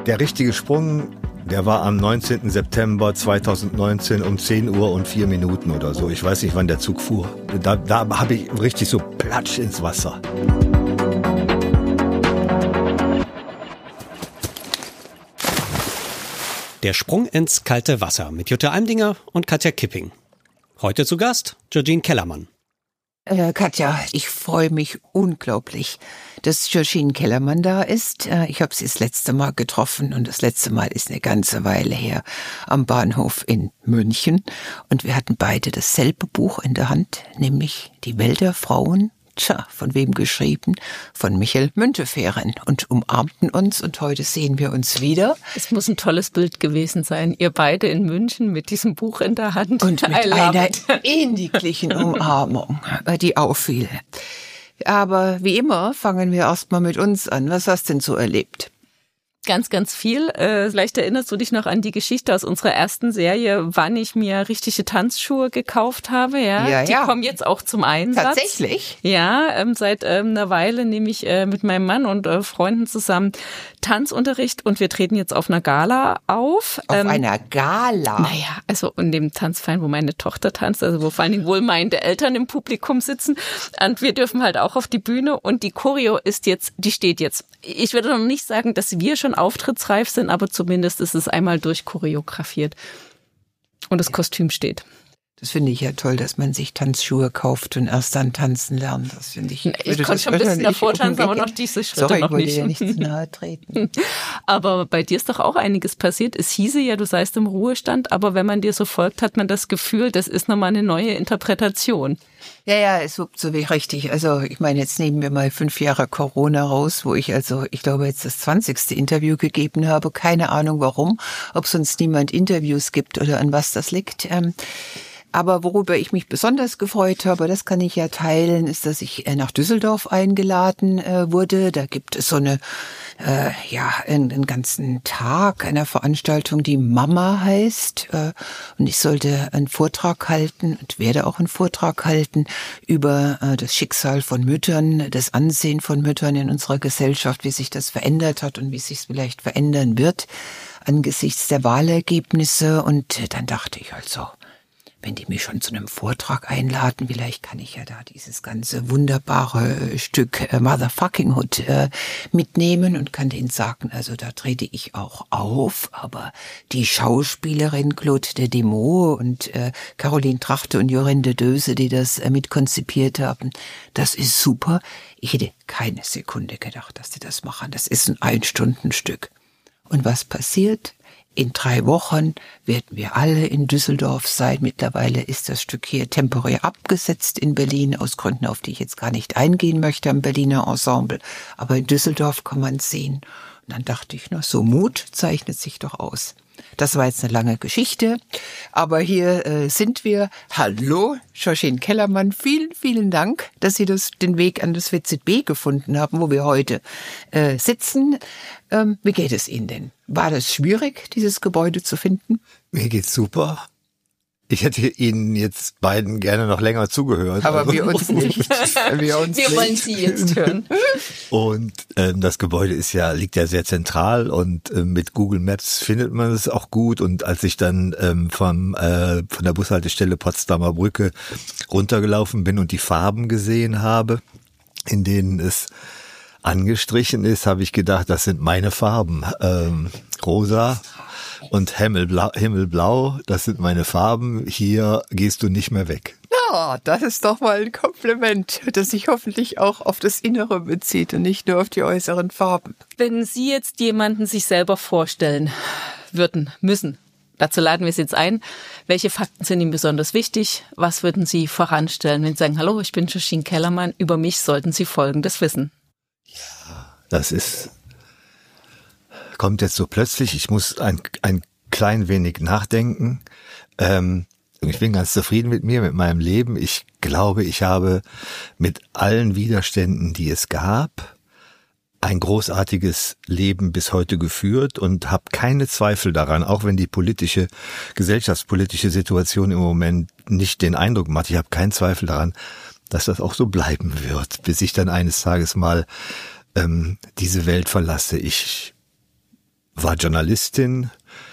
Der richtige Sprung, der war am 19. September 2019 um 10 Uhr und 4 Minuten oder so. Ich weiß nicht, wann der Zug fuhr. Da habe ich richtig so platsch ins Wasser. Der Sprung ins kalte Wasser mit Jutta Almdinger und Katja Kipping. Heute zu Gast Georgine Kellermann. Katja, ich freue mich unglaublich, dass Georgine Kellermann da ist. Ich habe sie das letzte Mal getroffen und das letzte Mal ist eine ganze Weile her am Bahnhof in München. Und wir hatten beide dasselbe Buch in der Hand, nämlich Die Welt der Frauen. Tja, von wem geschrieben? Von Michael Müntefering, und umarmten uns, und heute sehen wir uns wieder. Es muss ein tolles Bild gewesen sein. Ihr beide in München mit diesem Buch in der Hand. Und mit einer ähnlichen Umarmung, die auffiel. Aber wie immer fangen wir erstmal mit uns an. Was hast du denn so erlebt? Ganz, ganz viel. Vielleicht erinnerst du dich noch an die Geschichte aus unserer ersten Serie, wann ich mir richtige Tanzschuhe gekauft habe. Ja, die kommen jetzt auch zum Einsatz. Tatsächlich? Ja, seit einer Weile nehme ich mit meinem Mann und Freunden zusammen Tanzunterricht, und wir treten jetzt auf einer Gala auf. Auf einer Gala? Naja, also in dem Tanzverein, wo meine Tochter tanzt, also wo vor allen Dingen wohlmeinende Eltern im Publikum sitzen. Und wir dürfen halt auch auf die Bühne, und die Choreo die steht jetzt. Ich würde noch nicht sagen, dass wir schon auftrittsreif sind, aber zumindest ist es einmal durchchoreografiert. Und das Kostüm steht. Das finde ich ja toll, dass man sich Tanzschuhe kauft und erst dann tanzen lernt. Das finde ich. Ich konnte schon ein bisschen davor tanzen, aber noch diese Schritte noch nicht. Ich wollte ja nicht zu nahe treten. Aber bei dir ist doch auch einiges passiert. Es hieße ja, du seist im Ruhestand, aber wenn man dir so folgt, hat man das Gefühl, das ist nochmal eine neue Interpretation. Ja, es wird so wie richtig. Also ich meine, jetzt nehmen wir mal 5 Jahre Corona raus, wo ich glaube jetzt das 20. Interview gegeben habe. Keine Ahnung warum, ob sonst niemand Interviews gibt oder an was das liegt. Aber worüber ich mich besonders gefreut habe, das kann ich ja teilen, ist, dass ich nach Düsseldorf eingeladen wurde. Da gibt es so einen ganzen Tag einer Veranstaltung, die Mama heißt. Und ich sollte einen Vortrag halten und werde auch einen Vortrag halten über das Schicksal von Müttern, das Ansehen von Müttern in unserer Gesellschaft, wie sich das verändert hat und wie sich es vielleicht verändern wird angesichts der Wahlergebnisse. Und dann dachte ich also, wenn die mich schon zu einem Vortrag einladen, vielleicht kann ich ja da dieses ganze wunderbare Stück Motherfuckinghood mitnehmen und kann denen sagen, also da trete ich auch auf, aber die Schauspielerin Claude de Demeaux und Caroline Trachte und Jorinde Döse, die das mitkonzipiert haben, das ist super. Ich hätte keine Sekunde gedacht, dass die das machen. Das ist ein 1-Stunden-Stück. Und was passiert? In 3 Wochen werden wir alle in Düsseldorf sein. Mittlerweile ist das Stück hier temporär abgesetzt in Berlin, aus Gründen, auf die ich jetzt gar nicht eingehen möchte, am Berliner Ensemble. Aber in Düsseldorf kann man es sehen. Und dann dachte ich, so Mut zeichnet sich doch aus. Das war jetzt eine lange Geschichte, aber hier sind wir. Hallo, Georgine Kellermann, vielen, vielen Dank, dass Sie den Weg an das WZB gefunden haben, wo wir heute sitzen. Wie geht es Ihnen denn? War das schwierig, dieses Gebäude zu finden? Mir geht's super. Ich hätte Ihnen jetzt beiden gerne noch länger zugehört. Aber wir uns nicht. Wir wollen Sie jetzt hören. Und das Gebäude liegt ja sehr zentral, und mit Google Maps findet man es auch gut. Und als ich dann von der Bushaltestelle Potsdamer Brücke runtergelaufen bin und die Farben gesehen habe, in denen es angestrichen ist, habe ich gedacht, das sind meine Farben. Rosa und Himmelblau, das sind meine Farben. Hier gehst du nicht mehr weg. Ja, das ist doch mal ein Kompliment, das sich hoffentlich auch auf das Innere bezieht und nicht nur auf die äußeren Farben. Wenn Sie jetzt jemanden sich selber vorstellen müssen, dazu laden wir Sie jetzt ein, welche Fakten sind Ihnen besonders wichtig? Was würden Sie voranstellen, wenn Sie sagen, hallo, ich bin Georgine Kellermann, über mich sollten Sie Folgendes wissen? Ja, das kommt jetzt so plötzlich. Ich muss ein klein wenig nachdenken. Ich bin ganz zufrieden mit mir, mit meinem Leben. Ich glaube, ich habe mit allen Widerständen, die es gab, ein großartiges Leben bis heute geführt und habe keine Zweifel daran, auch wenn die gesellschaftspolitische Situation im Moment nicht den Eindruck macht. Ich habe keinen Zweifel daran, dass das auch so bleiben wird, bis ich dann eines Tages mal diese Welt verlasse. Ich war Journalistin,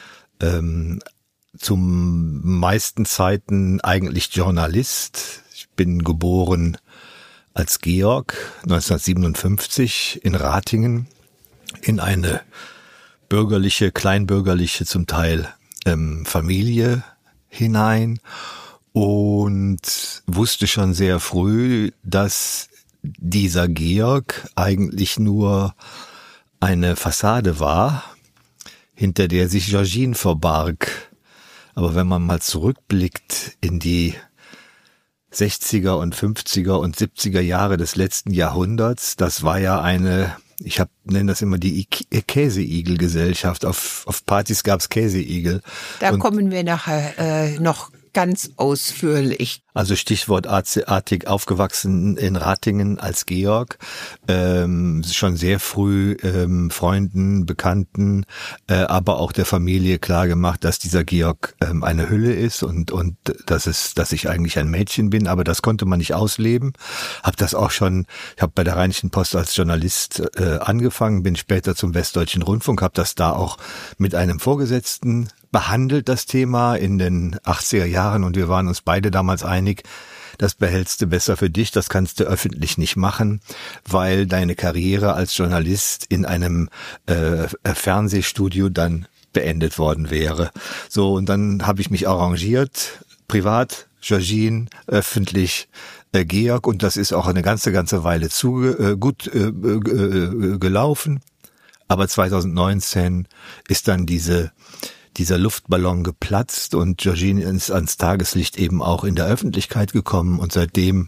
zum meisten Zeiten eigentlich Journalist. Ich bin geboren als Georg 1957 in Ratingen in eine bürgerliche, kleinbürgerliche zum Teil Familie hinein und wusste schon sehr früh, dass dieser Georg eigentlich nur eine Fassade war, hinter der sich Georgine verbarg. Aber wenn man mal zurückblickt in die 60er und 50er und 70er Jahre des letzten Jahrhunderts, das war ja eine, nenne das immer die Käseigel-Gesellschaft. Auf Partys gab's Käseigel. Da kommen wir nachher noch ganz ausführlich. Also stichwortartig aufgewachsen in Ratingen als Georg, schon sehr früh Freunden, Bekannten, aber auch der Familie klar gemacht, dass dieser Georg eine Hülle ist und dass ich eigentlich ein Mädchen bin, aber das konnte man nicht ausleben. Ich habe bei der Rheinischen Post als Journalist angefangen, bin später zum Westdeutschen Rundfunk, habe das da auch mit einem Vorgesetzten behandelt, das Thema in den 80er Jahren, und wir waren uns beide damals einig, das behältst du besser für dich, das kannst du öffentlich nicht machen, weil deine Karriere als Journalist in einem Fernsehstudio dann beendet worden wäre. So, und dann habe ich mich arrangiert, privat, Georgine, öffentlich, Georg, und das ist auch eine ganze Weile gut gelaufen. Aber 2019 ist dann dieser Luftballon geplatzt und Georgine ist ans Tageslicht eben auch in der Öffentlichkeit gekommen, und seitdem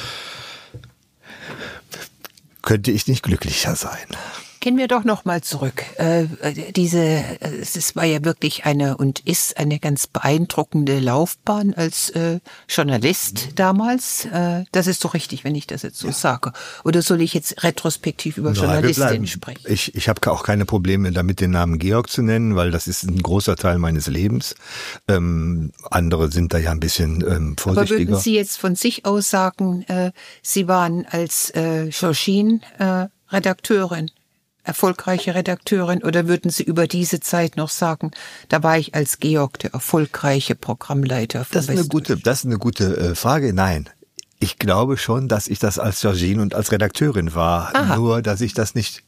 könnte ich nicht glücklicher sein. Gehen wir doch noch mal zurück. Es war ja wirklich und ist eine ganz beeindruckende Laufbahn als Journalist damals. Das ist doch richtig, wenn ich das jetzt so sage. Oder soll ich jetzt retrospektiv über Journalistin sprechen? Ich habe auch keine Probleme damit, den Namen Georg zu nennen, weil das ist ein großer Teil meines Lebens. Andere sind da ja ein bisschen vorsichtiger. Aber würden Sie jetzt von sich aus sagen, Sie waren als Georgine Redakteurin, erfolgreiche Redakteurin, oder würden Sie über diese Zeit noch sagen, da war ich als Georg der erfolgreiche Programmleiter von Westdeutsch? Das ist eine gute Frage. Nein, ich glaube schon, dass ich das als Georgine und als Redakteurin war. Aha. Nur, dass ich das nicht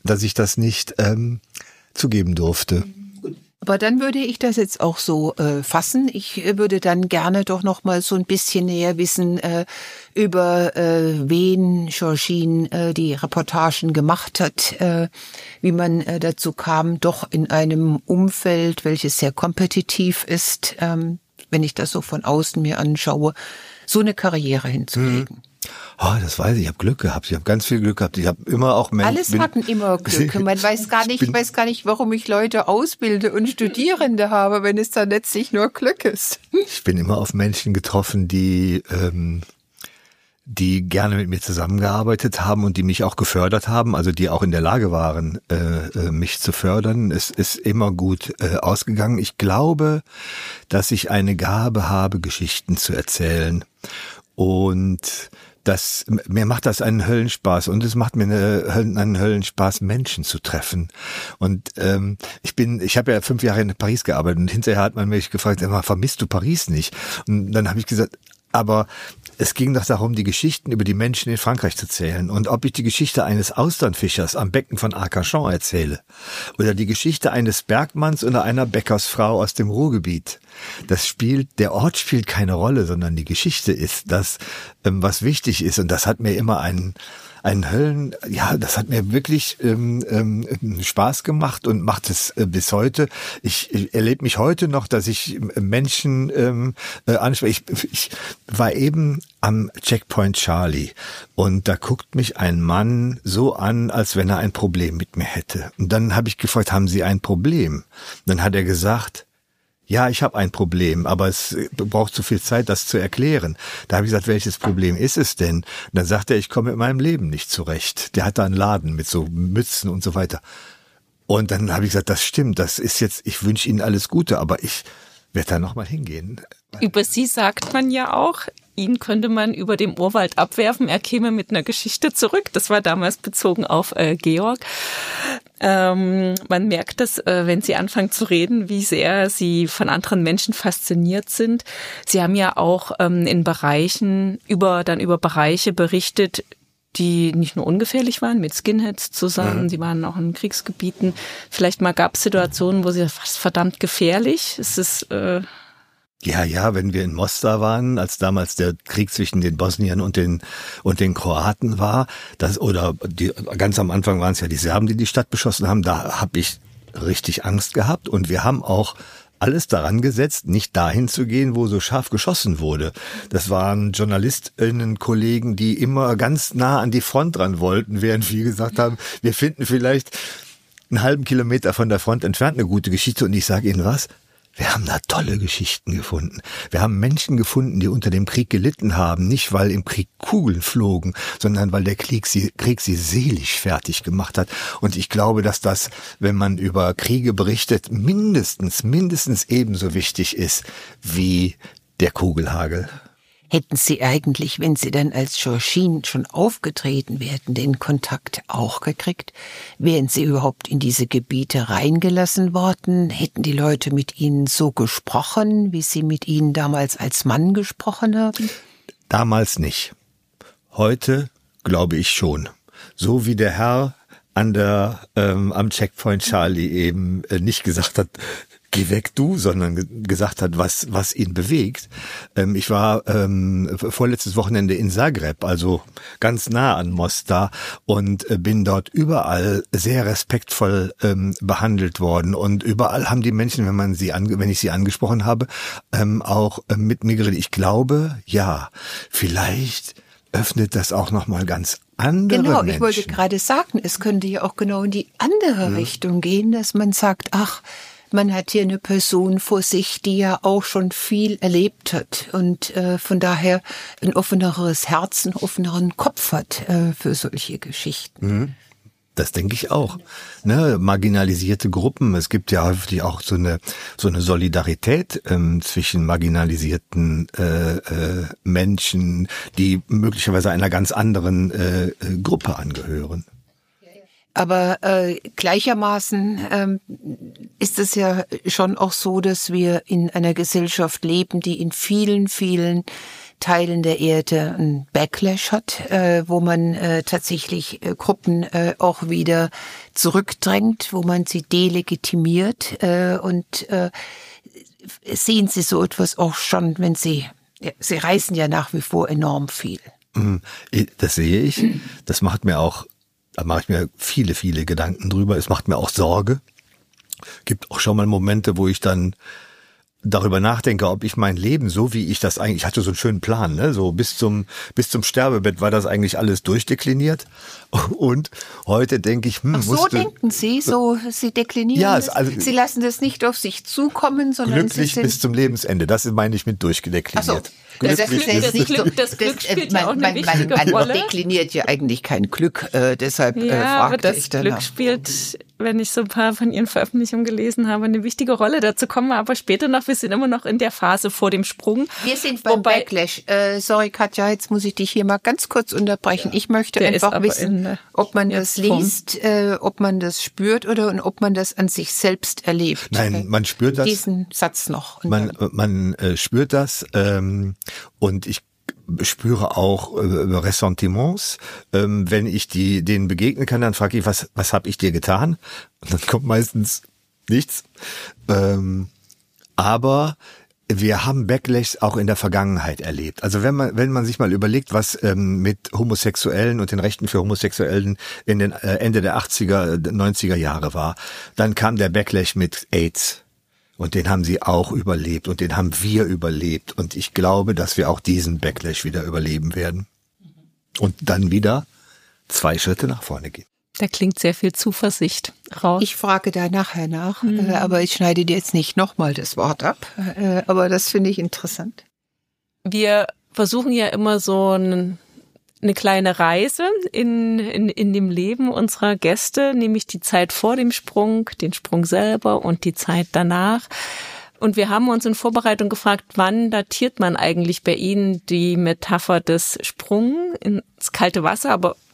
zugeben durfte. Aber dann würde ich das jetzt auch so fassen. Ich würde dann gerne doch noch mal so ein bisschen näher wissen über wen Georgine die Reportagen gemacht hat, wie man dazu kam, doch in einem Umfeld, welches sehr kompetitiv ist, wenn ich das so von außen mir anschaue, so eine Karriere hinzulegen. Oh, das weiß ich. Ich habe Glück gehabt. Ich habe ganz viel Glück gehabt. Ich habe immer auch Menschen. Alles hatten immer Glück. Man weiß gar nicht, warum ich Leute ausbilde und Studierende habe, wenn es dann letztlich nur Glück ist. Ich bin immer auf Menschen getroffen, die gerne mit mir zusammengearbeitet haben und die mich auch gefördert haben, also die auch in der Lage waren, mich zu fördern. Es ist immer gut ausgegangen. Ich glaube, dass ich eine Gabe habe, Geschichten zu erzählen. Und mir macht das einen Höllenspaß, und es macht mir einen Höllenspaß, Menschen zu treffen. Und ich habe ja 5 Jahre in Paris gearbeitet, und hinterher hat man mich gefragt, vermisst du Paris nicht? Und dann habe ich gesagt, aber es ging doch darum, die Geschichten über die Menschen in Frankreich zu erzählen. Und ob ich die Geschichte eines Austernfischers am Becken von Arcachon erzähle oder die Geschichte eines Bergmanns oder einer Bäckersfrau aus dem Ruhrgebiet, der Ort spielt keine Rolle, sondern die Geschichte ist das, was wichtig ist. Und das hat mir immer das hat mir wirklich Spaß gemacht und macht es bis heute. Ich erlebe mich heute noch, dass ich Menschen anspreche. Ich war eben am Checkpoint Charlie, und da guckt mich ein Mann so an, als wenn er ein Problem mit mir hätte. Und dann habe ich gefragt, haben Sie ein Problem? Dann hat er gesagt, ja, ich habe ein Problem, aber es braucht zu viel Zeit, das zu erklären. Da habe ich gesagt, welches Problem ist es denn? Und dann sagt er, ich komme mit meinem Leben nicht zurecht. Der hat da einen Laden mit so Mützen und so weiter. Und dann habe ich gesagt, das stimmt, das ist jetzt, ich wünsche Ihnen alles Gute, aber ich werde da nochmal hingehen. Über Sie sagt man ja auch, ihn könnte man über dem Urwald abwerfen, er käme mit einer Geschichte zurück. Das war damals bezogen auf Georg. Man merkt das, wenn Sie anfangen zu reden, wie sehr Sie von anderen Menschen fasziniert sind. Sie haben ja auch in Bereichen über Bereiche berichtet, die nicht nur ungefährlich waren, mit Skinheads zusammen, die waren auch in Kriegsgebieten. Vielleicht mal gab es Situationen, wo sie fast verdammt gefährlich. Es ist Ja, wenn wir in Mostar waren, als damals der Krieg zwischen den Bosniern und den Kroaten war, ganz am Anfang waren es ja die Serben, die Stadt beschossen haben, da habe ich richtig Angst gehabt und wir haben auch alles daran gesetzt, nicht dahin zu gehen, wo so scharf geschossen wurde. Das waren JournalistInnen-Kollegen, die immer ganz nah an die Front ran wollten, während wir gesagt haben, wir finden vielleicht einen halben Kilometer von der Front entfernt eine gute Geschichte. Und ich sage Ihnen was, wir haben da tolle Geschichten gefunden. Wir haben Menschen gefunden, die unter dem Krieg gelitten haben, nicht weil im Krieg Kugeln flogen, sondern weil der Krieg sie seelisch fertig gemacht hat. Und ich glaube, dass das, wenn man über Kriege berichtet, mindestens ebenso wichtig ist wie der Kugelhagel. Hätten Sie eigentlich, wenn Sie dann als Georgine schon aufgetreten wären, den Kontakt auch gekriegt? Wären Sie überhaupt in diese Gebiete reingelassen worden? Hätten die Leute mit Ihnen so gesprochen, wie Sie mit Ihnen damals als Mann gesprochen haben? Damals nicht. Heute glaube ich schon. So wie der Herr am Checkpoint Charlie eben nicht gesagt hat, geh weg du, sondern gesagt hat, was ihn bewegt. Ich war vorletztes Wochenende in Zagreb, also ganz nah an Mostar und bin dort überall sehr respektvoll behandelt worden und überall haben die Menschen, wenn ich sie angesprochen habe, auch mit mir geredet. Ich glaube, ja, vielleicht öffnet das auch nochmal ganz andere Genau, Menschen. Ich wollte gerade sagen, es könnte ja auch genau in die andere Richtung gehen, dass man sagt, ach, man hat hier eine Person vor sich, die ja auch schon viel erlebt hat und von daher ein offeneres Herz, einen offeneren Kopf hat für solche Geschichten. Das denke ich auch. Ne, marginalisierte Gruppen. Es gibt ja häufig auch so eine Solidarität zwischen marginalisierten Menschen, die möglicherweise einer ganz anderen Gruppe angehören. Aber gleichermaßen ist es ja schon auch so, dass wir in einer Gesellschaft leben, die in vielen, vielen Teilen der Erde einen Backlash hat, wo man tatsächlich Gruppen auch wieder zurückdrängt, wo man sie delegitimiert und sehen Sie so etwas auch schon, wenn Sie reisen ja nach wie vor enorm viel. Das sehe ich. Das macht mir auch, da mache ich mir viele, viele Gedanken drüber. Es macht mir auch Sorge. Gibt auch schon mal Momente, wo ich dann darüber nachdenke, ob ich mein Leben so wie ich das eigentlich, ich hatte so einen schönen Plan, ne, so bis zum Sterbebett war das eigentlich alles durchdekliniert und heute denke ich, so denken Sie, Sie deklinieren ja, das, also, Sie lassen das nicht auf sich zukommen, sondern glücklich bis zum Lebensende, das meine ich mit durchdekliniert. Ach so. Das Glück spielt ja auch eine wichtige Rolle. Man dekliniert ja eigentlich kein Glück, deshalb fragte ich danach. Glück spielt, wenn ich so ein paar von Ihren Veröffentlichungen gelesen habe, eine wichtige Rolle. Dazu kommen wir aber später noch. Wir sind immer noch in der Phase vor dem Sprung. Wir sind beim Backlash. Sorry, Katja, jetzt muss ich dich hier mal ganz kurz unterbrechen. Ich möchte einfach wissen, ob man das liest, ob man das spürt oder ob man das an sich selbst erlebt. Nein, man spürt das. Diesen Satz noch. Man spürt das und ich spüre auch Ressentiments. Wenn ich denen begegnen kann, dann frage ich, was habe ich dir getan? Und dann kommt meistens nichts. Aber wir haben Backlash auch in der Vergangenheit erlebt. Also wenn man sich mal überlegt, was mit Homosexuellen und den Rechten für Homosexuellen in den Ende der 80er, 90er Jahre war, dann kam der Backlash mit AIDS. Und den haben sie auch überlebt und den haben wir überlebt. Und ich glaube, dass wir auch diesen Backlash wieder überleben werden. Und dann wieder 2 Schritte nach vorne gehen. Da klingt sehr viel Zuversicht raus. Ich frage da nachher nach, aber ich schneide dir jetzt nicht nochmal das Wort ab. Aber das finde ich interessant. Wir versuchen ja immer so eine kleine Reise in dem Leben unserer Gäste, nämlich die Zeit vor dem Sprung, den Sprung selber und die Zeit danach. Und wir haben uns in Vorbereitung gefragt, wann datiert man eigentlich bei Ihnen die Metapher des Sprungs ins kalte Wasser, aber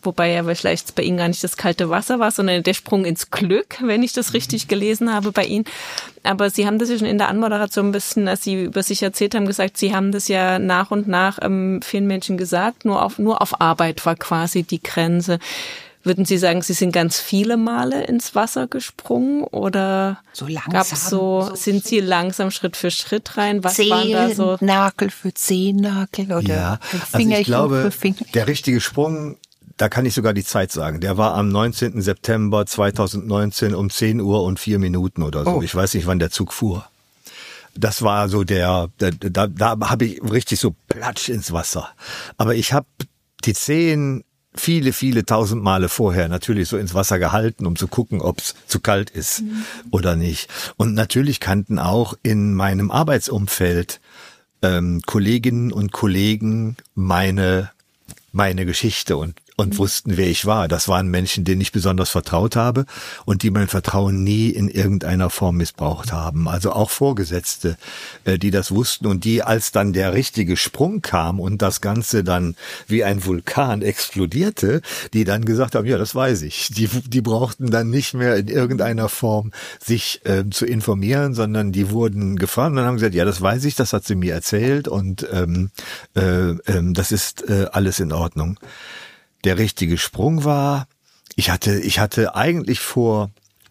wobei ja vielleicht bei Ihnen gar nicht das kalte Wasser war, sondern der Sprung ins Glück, wenn ich das richtig gelesen habe bei Ihnen. Aber Sie haben das ja schon in der Anmoderation ein bisschen, als Sie über sich erzählt haben, gesagt, Sie haben das ja nach und nach vielen Menschen gesagt, nur auf Arbeit war quasi die Grenze. Würden Sie sagen, Sie sind ganz viele Male ins Wasser gesprungen oder so langsam, sind Sie langsam Schritt für Schritt rein? Was waren da so? Zehennagel für Zehennagel oder also ich glaube, der richtige Sprung, da kann ich sogar die Zeit sagen. Der war am 19. September 2019 um 10 Uhr und 4 Minuten oder so. Oh. Ich weiß nicht, wann der Zug fuhr. Das war so da habe ich richtig so platsch ins Wasser. Aber ich habe die Zehen viele tausend Male vorher natürlich so ins Wasser gehalten, um zu gucken, ob es zu kalt ist oder nicht. Und natürlich kannten auch in meinem Arbeitsumfeld Kolleginnen und Kollegen meine Geschichte und wussten, wer ich war. Das waren Menschen, denen ich besonders vertraut habe und die mein Vertrauen nie in irgendeiner Form missbraucht haben. Also auch Vorgesetzte, die das wussten und die, als dann der richtige Sprung kam und das Ganze dann wie ein Vulkan explodierte, die dann gesagt haben, ja, das weiß ich. Die brauchten dann nicht mehr in irgendeiner Form sich zu informieren, sondern die wurden gefragt und dann haben gesagt, ja, das weiß ich, das hat sie mir erzählt und das ist alles in Ordnung. Der richtige Sprung war, ich hatte eigentlich vor,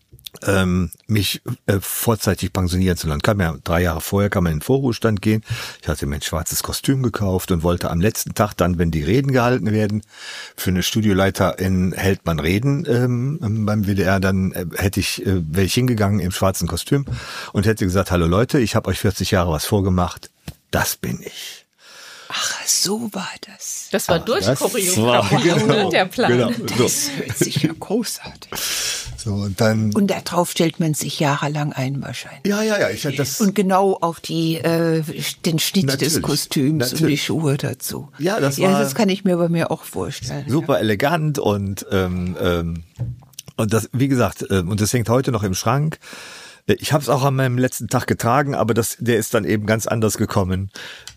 mich vorzeitig pensionieren zu lassen. 3 Jahre vorher kann man in den Vorruhestand gehen. Ich hatte mir ein schwarzes Kostüm gekauft und wollte am letzten Tag dann, wenn die Reden gehalten werden, für eine Studioleiterin hält man Reden beim WDR, dann wäre ich hingegangen im schwarzen Kostüm und hätte gesagt, hallo Leute, ich habe euch 40 Jahre was vorgemacht, das bin ich. Ach, so war das. Das war durchchoreografiert, der Plan. Genau, das hört sich ja großartig. So, und darauf stellt man sich jahrelang ein wahrscheinlich. Ja. Ich hatte das. Und genau auf den Schnitt des Kostüms und die Schuhe dazu. Ja, das kann ich mir bei mir auch vorstellen. Super elegant und das, wie gesagt, und das hängt heute noch im Schrank. Ich habe es auch an meinem letzten Tag getragen, aber der ist dann eben ganz anders gekommen,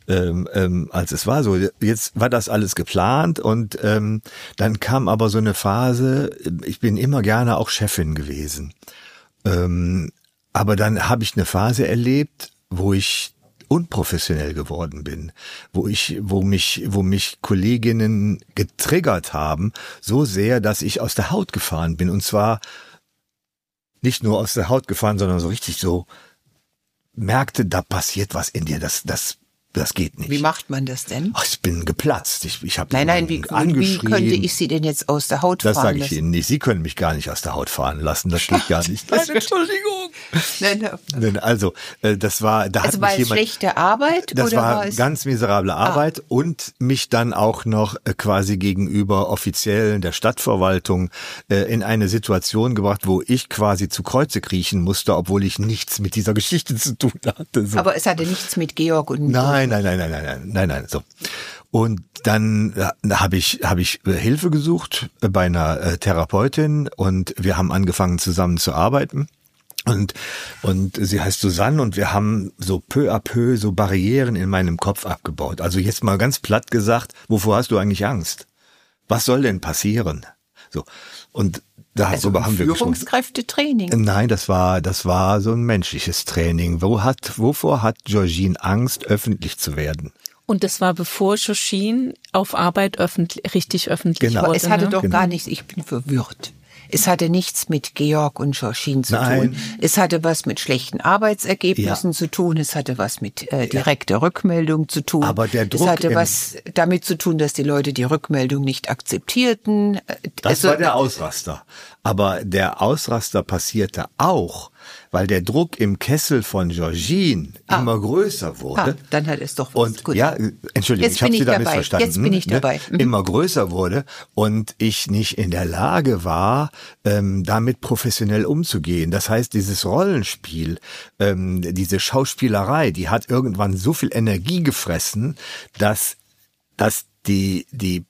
als es war. So, jetzt war das alles geplant und dann kam aber so eine Phase, ich bin immer gerne auch Chefin gewesen. Aber dann habe ich eine Phase erlebt, wo ich unprofessionell geworden bin, wo mich Kolleginnen getriggert haben, so sehr, dass ich aus der Haut gefahren bin, und zwar nicht nur aus der Haut gefahren, sondern so richtig so merkte, da passiert was in dir, das geht nicht. Wie macht man das denn? Ach, ich bin geplatzt. Ich habe wie könnte ich Sie denn jetzt aus der Haut fahren lassen? Das sage ich Ihnen nicht. Sie können mich gar nicht aus der Haut fahren lassen. Das geht gar nicht. Nein, Entschuldigung. Nein. Also, das war, da hat mich jemand. War es schlechte Arbeit? Das war ganz miserable Arbeit und mich dann auch noch quasi gegenüber Offiziellen der Stadtverwaltung in eine Situation gebracht, wo ich quasi zu Kreuze kriechen musste, obwohl ich nichts mit dieser Geschichte zu tun hatte. So. Aber es hatte nichts mit Georg und Nein. So. Und dann habe ich Hilfe gesucht bei einer Therapeutin und wir haben angefangen zusammen zu arbeiten. Und sie heißt Susanne und wir haben so peu à peu so Barrieren in meinem Kopf abgebaut. Also jetzt mal ganz platt gesagt, wovor hast du eigentlich Angst? Was soll denn passieren? So. Und darüber haben wir gesprochen. Führungskräftetraining? Nein, das war so ein menschliches Training. Wovor hat Georgine Angst, öffentlich zu werden? Und das war bevor Georgine auf Arbeit richtig öffentlich wurde. Es hatte doch genau. gar nichts, ich bin verwirrt. Es hatte nichts mit Georg und Georgine zu tun. Es hatte was mit schlechten Arbeitsergebnissen zu tun. Es hatte was mit direkter Rückmeldung zu tun. Aber der Druck es hatte was damit zu tun, dass die Leute die Rückmeldung nicht akzeptierten. Das war der Ausraster. Aber der Ausraster passierte auch, weil der Druck im Kessel von Georgine immer größer wurde. Dann hat es doch was. Gut. Ja, Entschuldigung, ich habe Sie da missverstanden. Jetzt bin ich dabei. Immer größer wurde und ich nicht in der Lage war, damit professionell umzugehen. Das heißt, dieses Rollenspiel, diese Schauspielerei, die hat irgendwann so viel Energie gefressen, dass die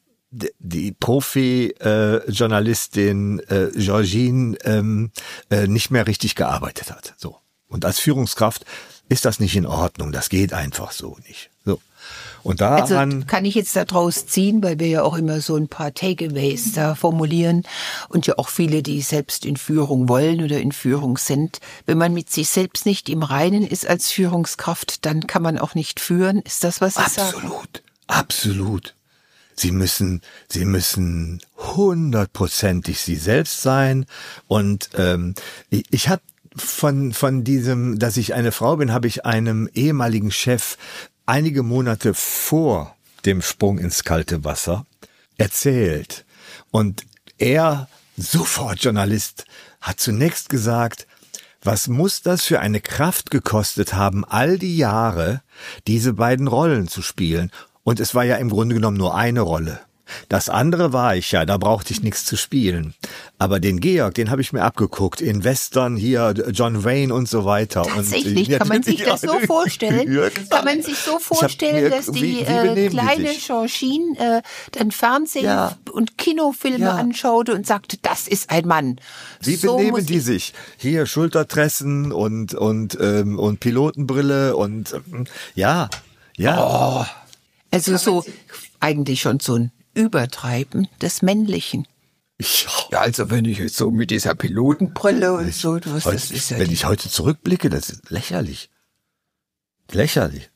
Profi-Journalistin Georgine nicht mehr richtig gearbeitet hat. So. Und als Führungskraft ist das nicht in Ordnung. Das geht einfach so nicht. So. Und daran also kann ich jetzt daraus ziehen, weil wir ja auch immer so ein paar Takeaways da formulieren und ja auch viele, die selbst in Führung wollen oder in Führung sind. Wenn man mit sich selbst nicht im Reinen ist als Führungskraft, dann kann man auch nicht führen. Ist das, was Sie sagen? Absolut. Sie müssen 100%ig Sie selbst sein. Und ich habe von diesem, dass ich eine Frau bin, habe ich einem ehemaligen Chef einige Monate vor dem Sprung ins kalte Wasser erzählt. Und er, sofort Journalist, hat zunächst gesagt, was muss das für eine Kraft gekostet haben, all die Jahre diese beiden Rollen zu spielen? Und es war ja im Grunde genommen nur eine Rolle. Das andere war ich ja, da brauchte ich nichts zu spielen. Aber den Georg, den habe ich mir abgeguckt, in Western hier, John Wayne und so weiter. Tatsächlich, kann man sich das so vorstellen? Ja, kann man sich so vorstellen, dass die kleine Georgine dann Fernseh- und Kinofilme anschaute und sagte, das ist ein Mann. Wie so benehmen die sich? Hier Schultertressen und Pilotenbrille und ja. Oh. Also so eigentlich schon so ein Übertreiben des Männlichen. Ja, also wenn ich jetzt so mit dieser Pilotenbrille und so, das ist ja wenn ich heute zurückblicke, das ist lächerlich. Lächerlich.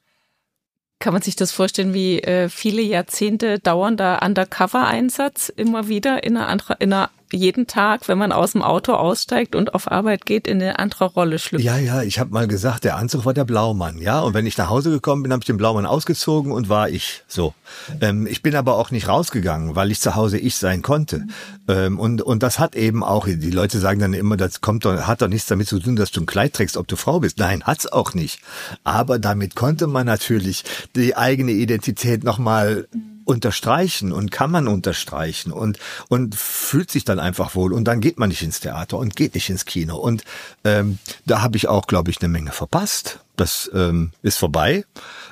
Kann man sich das vorstellen wie viele Jahrzehnte dauernder Undercover-Einsatz immer wieder in einer jeden Tag, wenn man aus dem Auto aussteigt und auf Arbeit geht, in eine andere Rolle schlüpft? Ja, ich habe mal gesagt, der Anzug war der Blaumann, ja. Und wenn ich nach Hause gekommen bin, habe ich den Blaumann ausgezogen und war ich so. Ich bin aber auch nicht rausgegangen, weil ich zu Hause ich sein konnte. Und das hat eben auch, die Leute sagen dann immer, hat doch nichts damit zu tun, dass du ein Kleid trägst, ob du Frau bist. Nein, hat's auch nicht. Aber damit konnte man natürlich die eigene Identität nochmal unterstreichen und kann man unterstreichen und fühlt sich dann einfach wohl und dann geht man nicht ins Theater und geht nicht ins Kino und da habe ich auch, glaube ich, eine Menge verpasst. Das ist vorbei,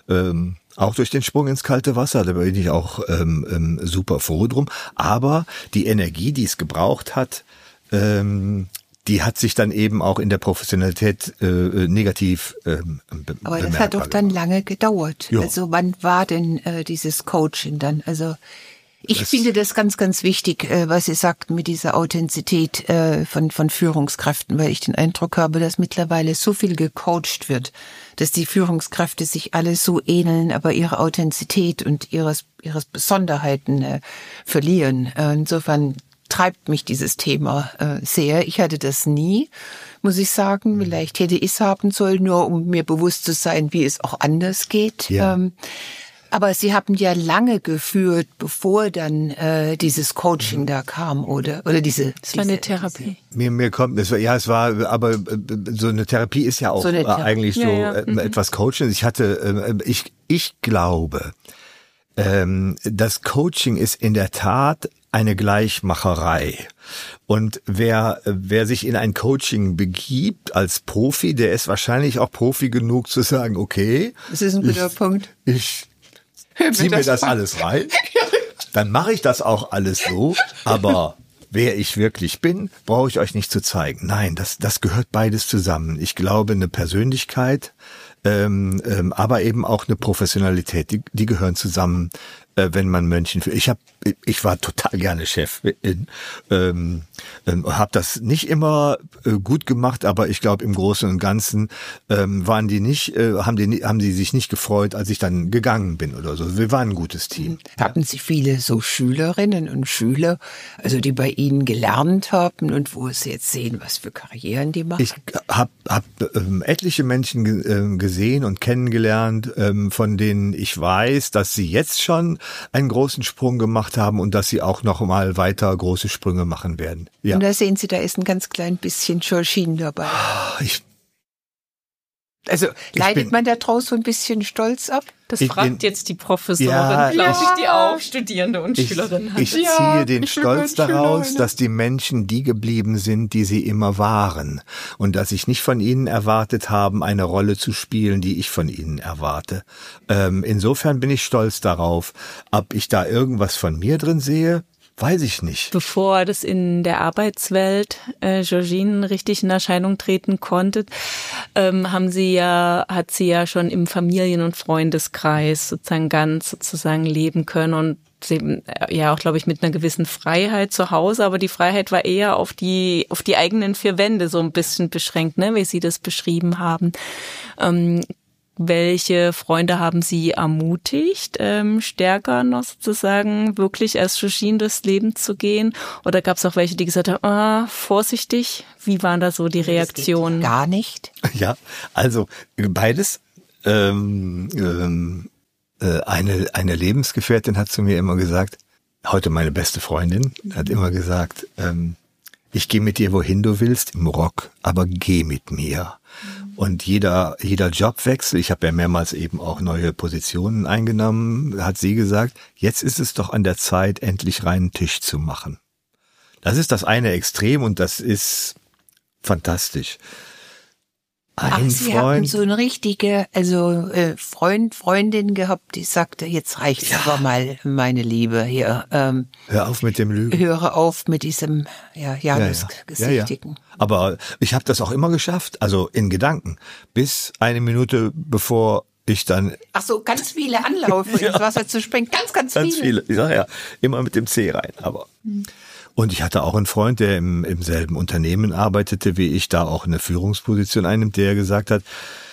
auch durch den Sprung ins kalte Wasser, da bin ich auch super froh drum, aber die Energie, die es gebraucht hat, die hat sich dann eben auch in der Professionalität negativ aber das hat doch dann lange gedauert. Ja. Also wann war denn dieses Coaching dann? Also ich finde das ganz, ganz wichtig, was Sie sagten mit dieser Authentizität von Führungskräften, weil ich den Eindruck habe, dass mittlerweile so viel gecoacht wird, dass die Führungskräfte sich alle so ähneln, aber ihre Authentizität und ihres Besonderheiten verlieren. Insofern treibt mich dieses Thema sehr. Ich hatte das nie, muss ich sagen. Vielleicht hätte ich es haben sollen, nur um mir bewusst zu sein, wie es auch anders geht. Ja. Aber Sie haben ja lange geführt, bevor dann dieses Coaching da kam, oder diese. Das war eine Therapie. Mir kommt, es war, aber so eine Therapie ist ja auch so eigentlich so etwas Coaching. Ich glaube, das Coaching ist in der Tat eine Gleichmacherei. Und wer sich in ein Coaching begibt als Profi, der ist wahrscheinlich auch Profi genug zu sagen, okay. Das ist ein guter Punkt. Ich ziehe mir das alles rein, dann mache ich das auch alles so, aber wer ich wirklich bin, brauche ich euch nicht zu zeigen. Nein, das gehört beides zusammen. Ich glaube, eine Persönlichkeit, aber eben auch eine Professionalität, die gehören zusammen, wenn man Mönchen führt. Ich war total gerne Chef, habe das nicht immer gut gemacht, aber ich glaube im Großen und Ganzen haben die sich nicht gefreut, als ich dann gegangen bin oder so. Wir waren ein gutes Team. Hatten Sie viele so Schülerinnen und Schüler, also die bei Ihnen gelernt haben und wo Sie jetzt sehen, was für Karrieren die machen? Ich hab etliche Menschen gesehen und kennengelernt, von denen ich weiß, dass sie jetzt schon einen großen Sprung gemacht haben und dass sie auch noch mal weiter große Sprünge machen werden. Ja. Und da sehen Sie, da ist ein ganz klein bisschen Georgine dabei. Leidet man da draus so ein bisschen stolz ab? Das fragt jetzt die Professorin, glaube ich, die auch Studierende und Schülerinnen hat. Ich ziehe den Stolz daraus, dass die Menschen die geblieben sind, die sie immer waren. Und dass ich nicht von ihnen erwartet habe, eine Rolle zu spielen, die ich von ihnen erwarte. Insofern bin ich stolz darauf. Ob ich da irgendwas von mir drin sehe? Weiß ich nicht. Bevor das in der Arbeitswelt Georgine richtig in Erscheinung treten konnte, hat sie ja schon im Familien- und Freundeskreis sozusagen leben können und sie, ja auch, glaube ich, mit einer gewissen Freiheit zu Hause, aber die Freiheit war eher auf die eigenen vier Wände so ein bisschen beschränkt, ne, wie Sie das beschrieben haben. Welche Freunde haben Sie ermutigt, stärker noch sozusagen wirklich als Georgine durchs Leben zu gehen? Oder gab es auch welche, die gesagt haben, vorsichtig? Wie waren da so die Reaktionen? Gar nicht. Ja, also beides. Eine Lebensgefährtin hat zu mir immer gesagt, heute meine beste Freundin, hat immer gesagt, ich gehe mit dir, wohin du willst, im Rock, aber geh mit mir. Und jeder Jobwechsel, ich habe ja mehrmals eben auch neue Positionen eingenommen, hat sie gesagt, jetzt ist es doch an der Zeit, endlich reinen Tisch zu machen. Das ist das eine Extrem und das ist fantastisch. Sie haben so eine richtige, Freundin gehabt, die sagte, jetzt reicht's aber mal, meine Liebe, hier. Hör auf mit dem Lügen. Höre auf mit diesem, Janusgesichtigen. Ja. Aber ich habe das auch immer geschafft, also in Gedanken, bis eine Minute bevor ich dann... Ach so, ganz viele Anlaufe ins Wasser zu springen, ganz viele. Ich sag ja, immer mit dem C rein, aber... Und ich hatte auch einen Freund, der im selben Unternehmen arbeitete wie ich, da auch eine Führungsposition einnimmt, der gesagt hat,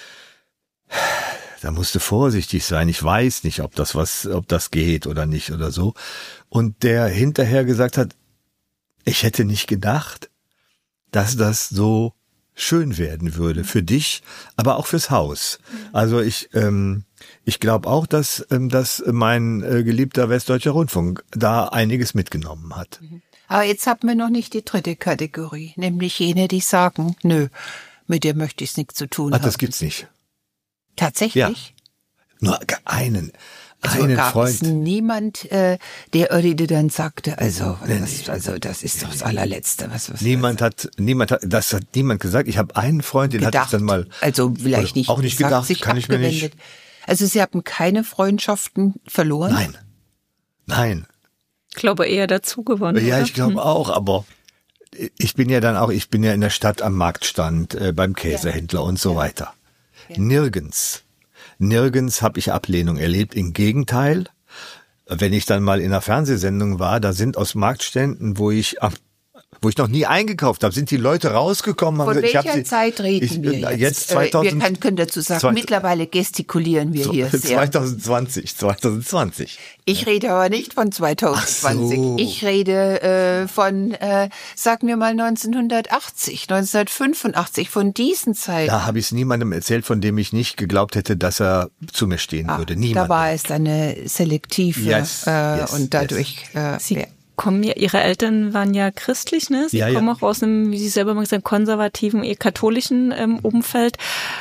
da musst du vorsichtig sein, ich weiß nicht, ob das geht oder nicht oder so. Und der hinterher gesagt hat, ich hätte nicht gedacht, dass das so schön werden würde für dich, aber auch fürs Haus. Also ich glaube auch, dass mein geliebter Westdeutscher Rundfunk da einiges mitgenommen hat. Aber jetzt haben wir noch nicht die dritte Kategorie, nämlich jene, die sagen, nö, mit dir möchte ich nichts zu tun haben. Das gibt's nicht. Tatsächlich? Ja. Nur einen gab Freund. Es niemand, der dann sagte, das ist doch das allerletzte. Niemand hat gesagt. Ich habe einen Freund, den hatte ich dann mal. Also vielleicht nicht. Auch nicht gedacht, kann ich mir nicht. Also Sie haben keine Freundschaften verloren? Nein. Ich glaube eher dazu gewonnen. Ja, oder? ich glaube auch, aber ich bin ja in der Stadt am Marktstand, beim Käsehändler und so weiter. Ja. Nirgends habe ich Ablehnung erlebt. Im Gegenteil, wenn ich dann mal in einer Fernsehsendung war, da sind aus Marktständen, wo ich noch nie eingekauft habe, sind die Leute rausgekommen. Von welcher Zeit reden wir jetzt? Jetzt 2000. Wir können dazu sagen, mittlerweile gestikulieren wir hier sehr. 2020. Ich rede aber nicht von 2020. So. Ich rede von, sagen wir mal 1980, 1985, von diesen Zeiten. Da habe ich es niemandem erzählt, von dem ich nicht geglaubt hätte, dass er zu mir stehen würde. Niemandem. Da war es eine selektive und dadurch... Ihre Eltern waren ja christlich, ne? Sie kommen auch aus einem, wie Sie selber mal gesagt haben, konservativen, eher katholischen Umfeld.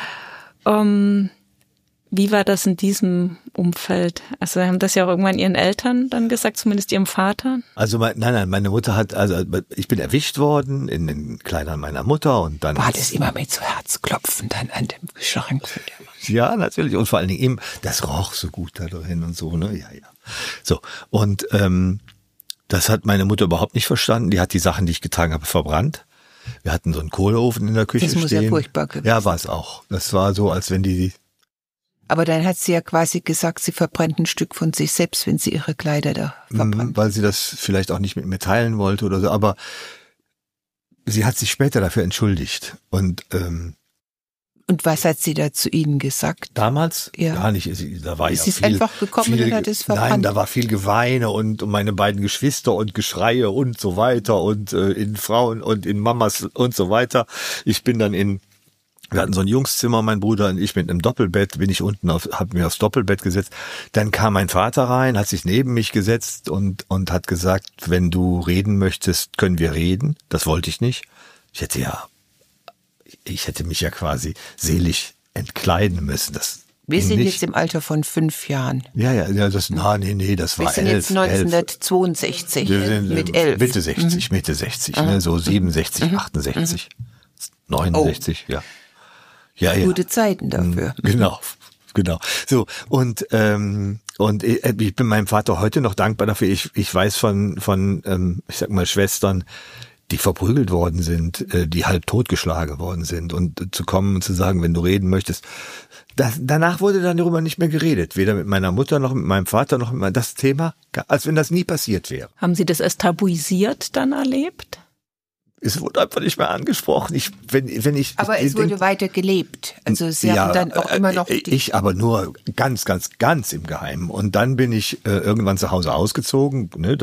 Wie war das in diesem Umfeld? Also haben das ja auch irgendwann Ihren Eltern dann gesagt, zumindest Ihrem Vater? Also meine Mutter ich bin erwischt worden in den Kleidern meiner Mutter und dann... War das immer mit so Herzklopfen dann an dem Schrank? Ja, natürlich. Und vor allen Dingen eben, das roch so gut da drin und so, ne? Ja. So, und das hat meine Mutter überhaupt nicht verstanden. Die hat die Sachen, die ich getragen habe, verbrannt. Wir hatten so einen Kohleofen in der Küche stehen. Das muss ja furchtbar gewesen. Ja, war es auch. Das war so, als wenn die... Aber dann hat sie ja quasi gesagt, sie verbrennt ein Stück von sich selbst, wenn sie ihre Kleider da verbrannt. Weil sie das vielleicht auch nicht mit mir teilen wollte oder so. Aber sie hat sich später dafür entschuldigt. Und was hat sie da zu Ihnen gesagt? Damals? Ja. Gar nicht. Da war sie ist einfach gekommen und hat es verbrannt. Nein, da war viel Geweine und meine beiden Geschwister und Geschreie und so weiter und in Frauen und in Mamas und so weiter. Ich bin dann wir hatten so ein Jungszimmer, mein Bruder und ich mit einem Doppelbett, bin ich unten habe mir aufs Doppelbett gesetzt. Dann kam mein Vater rein, hat sich neben mich gesetzt und hat gesagt, wenn du reden möchtest, können wir reden. Das wollte ich nicht. Ich hätte mich ja quasi seelisch entkleiden müssen. Wir sind jetzt im Alter von 5 Jahren. Ja, das war 11. Wir sind jetzt 1962 mit 11. Mitte 60, ne, so 67, 68, 69, ja. Gute Zeiten dafür. Genau. Genau. So, und ich bin meinem Vater heute noch dankbar dafür. Ich weiß von ich sag mal, Schwestern, die verprügelt worden sind, die halb totgeschlagen worden sind. Und zu kommen und zu sagen, wenn du reden möchtest. Danach wurde dann darüber nicht mehr geredet. Weder mit meiner Mutter noch mit meinem Vater noch mit das Thema, als wenn das nie passiert wäre. Haben Sie das als tabuisiert dann erlebt? Es wurde einfach nicht mehr angesprochen. Aber es wurde weiter gelebt. Also Sie haben dann auch immer noch... Ich aber nur ganz, ganz, ganz im Geheimen. Und dann bin ich irgendwann zu Hause ausgezogen. Ne,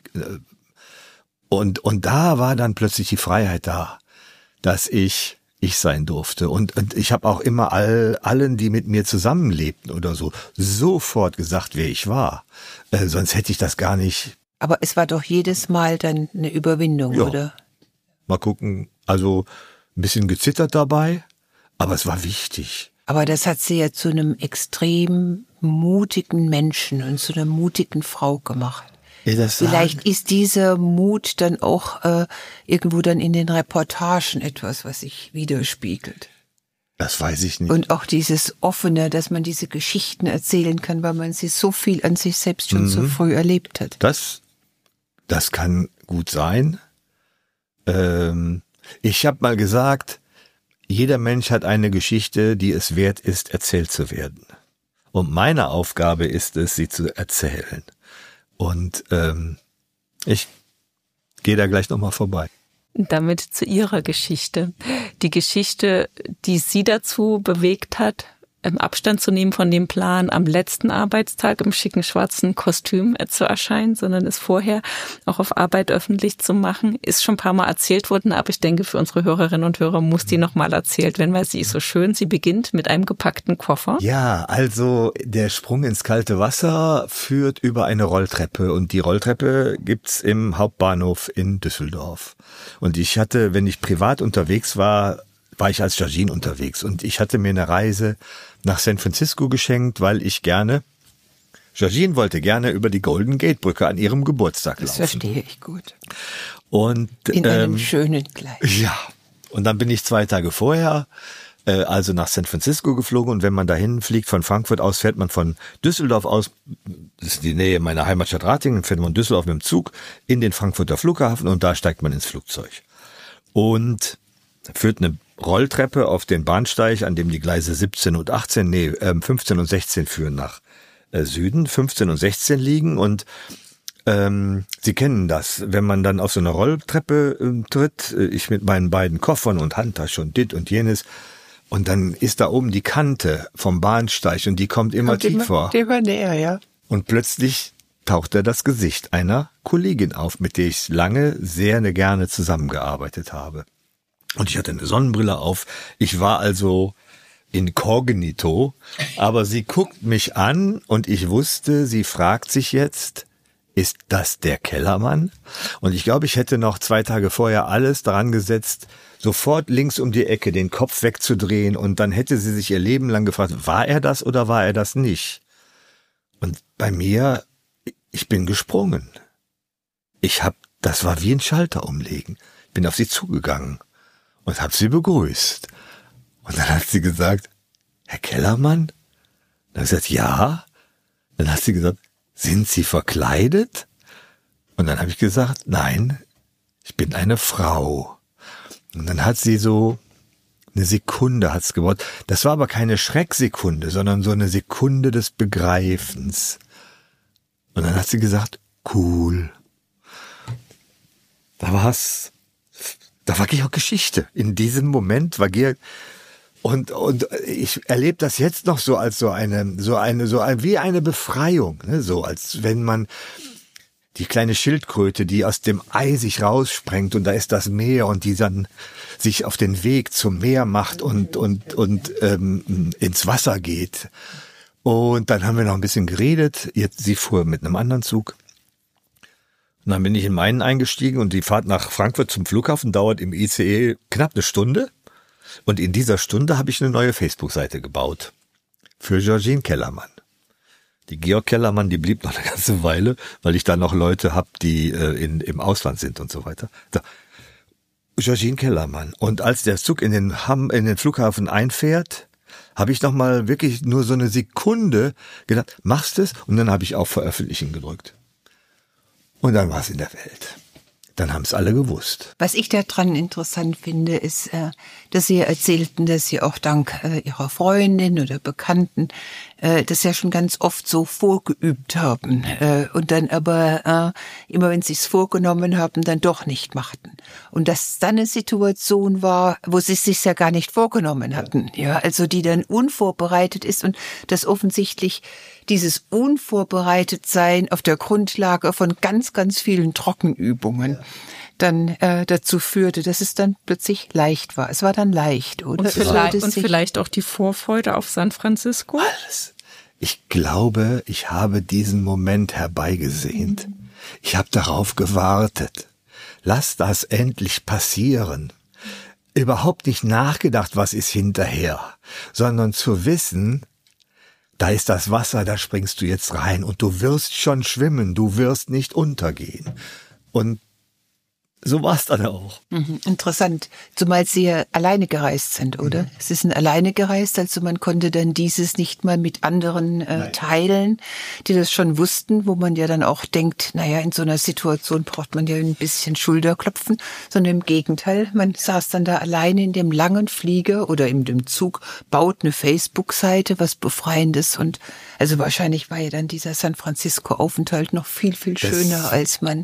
und da war dann plötzlich die Freiheit da, dass ich sein durfte. Und ich habe auch immer allen, die mit mir zusammenlebten oder so, sofort gesagt, wer ich war. Sonst hätte ich das gar nicht. Aber es war doch jedes Mal dann eine Überwindung, ja. Oder? Mal gucken, also ein bisschen gezittert dabei, aber es war wichtig. Aber das hat Sie ja zu einem extrem mutigen Menschen und zu einer mutigen Frau gemacht. Ja, Vielleicht ist dieser Mut dann auch irgendwo dann in den Reportagen etwas, was sich widerspiegelt. Das weiß ich nicht. Und auch dieses Offene, dass man diese Geschichten erzählen kann, weil man sie so viel an sich selbst schon so früh erlebt hat. Das kann gut sein. Ich habe mal gesagt, jeder Mensch hat eine Geschichte, die es wert ist, erzählt zu werden. Und meine Aufgabe ist es, sie zu erzählen. Und ich gehe da gleich nochmal vorbei. Damit zu Ihrer Geschichte. Die Geschichte, die Sie dazu bewegt hat, Abstand zu nehmen von dem Plan, am letzten Arbeitstag im schicken schwarzen Kostüm zu erscheinen, sondern es vorher auch auf Arbeit öffentlich zu machen, ist schon ein paar Mal erzählt worden, aber ich denke, für unsere Hörerinnen und Hörer muss die nochmal erzählt werden, weil sie ist so schön. Sie beginnt mit einem gepackten Koffer. Ja, also der Sprung ins kalte Wasser führt über eine Rolltreppe und die Rolltreppe gibt's im Hauptbahnhof in Düsseldorf. Und ich hatte, wenn ich privat unterwegs war ich als Georgine unterwegs und ich hatte mir eine Reise nach San Francisco geschenkt, weil Georgine wollte gerne über die Golden Gate Brücke an ihrem Geburtstag laufen. Das verstehe ich gut. Und in einem schönen Kleid. Ja, und dann bin ich 2 Tage vorher also nach San Francisco geflogen und wenn man dahin fliegt von Frankfurt aus, fährt man von Düsseldorf aus, das ist die Nähe meiner Heimatstadt Ratingen, fährt man von Düsseldorf mit dem Zug in den Frankfurter Flughafen und da steigt man ins Flugzeug. Und führt eine Rolltreppe auf den Bahnsteig, an dem die Gleise 15 und 16 führen nach Süden. 15 und 16 liegen und Sie kennen das, wenn man dann auf so eine Rolltreppe tritt, ich mit meinen beiden Koffern und Handtasche und dit und jenes, und dann ist da oben die Kante vom Bahnsteig und die kommt immer tiefer. Immer näher, ja. Und plötzlich taucht da das Gesicht einer Kollegin auf, mit der ich sehr gerne zusammengearbeitet habe. Und ich hatte eine Sonnenbrille auf. Ich war also inkognito, aber sie guckt mich an und ich wusste, sie fragt sich jetzt, ist das der Kellermann? Und ich glaube, ich hätte noch 2 Tage vorher alles daran gesetzt, sofort links um die Ecke den Kopf wegzudrehen und dann hätte sie sich ihr Leben lang gefragt, war er das oder war er das nicht? Und bei mir, ich bin gesprungen. Das war wie ein Schalter umlegen. Ich bin auf sie zugegangen und habe sie begrüßt. Und dann hat sie gesagt, Herr Kellermann? Dann habe ich gesagt, ja. Dann hat sie gesagt, sind Sie verkleidet? Und dann habe ich gesagt, nein, ich bin eine Frau. Und dann hat sie so eine Sekunde hat's gebraucht. Das war aber keine Schrecksekunde, sondern so eine Sekunde des Begreifens. Und dann hat sie gesagt, cool. Da war wirklich auch Geschichte. In diesem Moment war und ich erlebe das jetzt noch so als wie eine Befreiung, ne? So als wenn man die kleine Schildkröte, die aus dem Ei sich raussprengt und da ist das Meer und die dann sich auf den Weg zum Meer macht und ins Wasser geht. Und dann haben wir noch ein bisschen geredet. Sie fuhr mit einem anderen Zug. Und dann bin ich in meinen eingestiegen und die Fahrt nach Frankfurt zum Flughafen dauert im ICE knapp 1 Stunde. Und in dieser Stunde habe ich eine neue Facebook-Seite gebaut. Für Georgine Kellermann. Die Georg Kellermann, die blieb noch eine ganze Weile, weil ich da noch Leute habe, die im Ausland sind und so weiter. So. Georgine Kellermann. Und als der Zug in den Flughafen einfährt, habe ich nochmal wirklich nur so eine Sekunde gedacht, machst es? Und dann habe ich auf Veröffentlichen gedrückt. Und dann war es in der Welt. Dann haben es alle gewusst. Was ich daran interessant finde, ist, dass Sie erzählten, dass Sie auch dank Ihrer Freundin oder Bekannten das ja schon ganz oft so vorgeübt haben und dann aber immer, wenn Sie es vorgenommen haben, dann doch nicht machten. Und dass dann eine Situation war, wo Sie es sich ja gar nicht vorgenommen hatten, ja, also die dann unvorbereitet ist und das offensichtlich dieses Unvorbereitetsein auf der Grundlage von ganz, ganz vielen Trockenübungen dann dazu führte, dass es dann plötzlich leicht war. Es war dann leicht, oder? Und vielleicht auch die Vorfreude auf San Francisco? Alles. Ich glaube, ich habe diesen Moment herbeigesehnt. Ich habe darauf gewartet. Lass das endlich passieren. Überhaupt nicht nachgedacht, was ist hinterher, sondern zu wissen, da ist das Wasser, da springst du jetzt rein und du wirst schon schwimmen, du wirst nicht untergehen. Und so war es dann auch. Interessant, zumal Sie ja alleine gereist sind, oder? Sie sind alleine gereist, also man konnte dann dieses nicht mal mit anderen teilen, die das schon wussten, wo man ja dann auch denkt, naja, in so einer Situation braucht man ja ein bisschen Schulterklopfen, sondern im Gegenteil, man saß dann da alleine in dem langen Flieger oder in dem Zug, baut eine Facebook-Seite, was Befreiendes und also wahrscheinlich war ja dann dieser San Francisco-Aufenthalt noch viel, viel schöner, als man...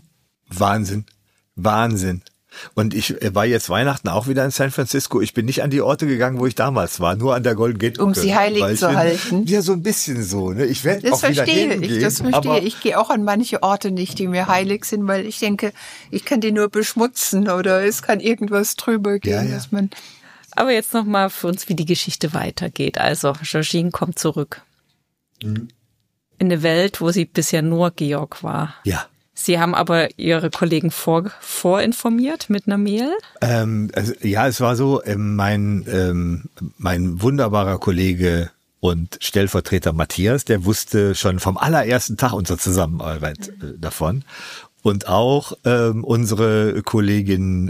Wahnsinn. Und ich war jetzt Weihnachten auch wieder in San Francisco. Ich bin nicht an die Orte gegangen, wo ich damals war, nur an der Golden Gate Brücke. Um sie heilig zu halten. Ja, so ein bisschen so. Ne? Ich werde auch wieder hingehen. Das verstehe ich. Ich gehe auch an manche Orte nicht, die mir heilig sind, weil ich denke, ich kann die nur beschmutzen oder es kann irgendwas drüber gehen, dass man... Aber jetzt nochmal für uns, wie die Geschichte weitergeht. Also, Georgine kommt zurück. In eine Welt, wo sie bisher nur Georg war. Ja. Sie haben aber Ihre Kollegen vorinformiert mit einer Mail? Es war so, mein wunderbarer Kollege und Stellvertreter Matthias, der wusste schon vom allerersten Tag unserer Zusammenarbeit davon. Und auch unsere Kollegin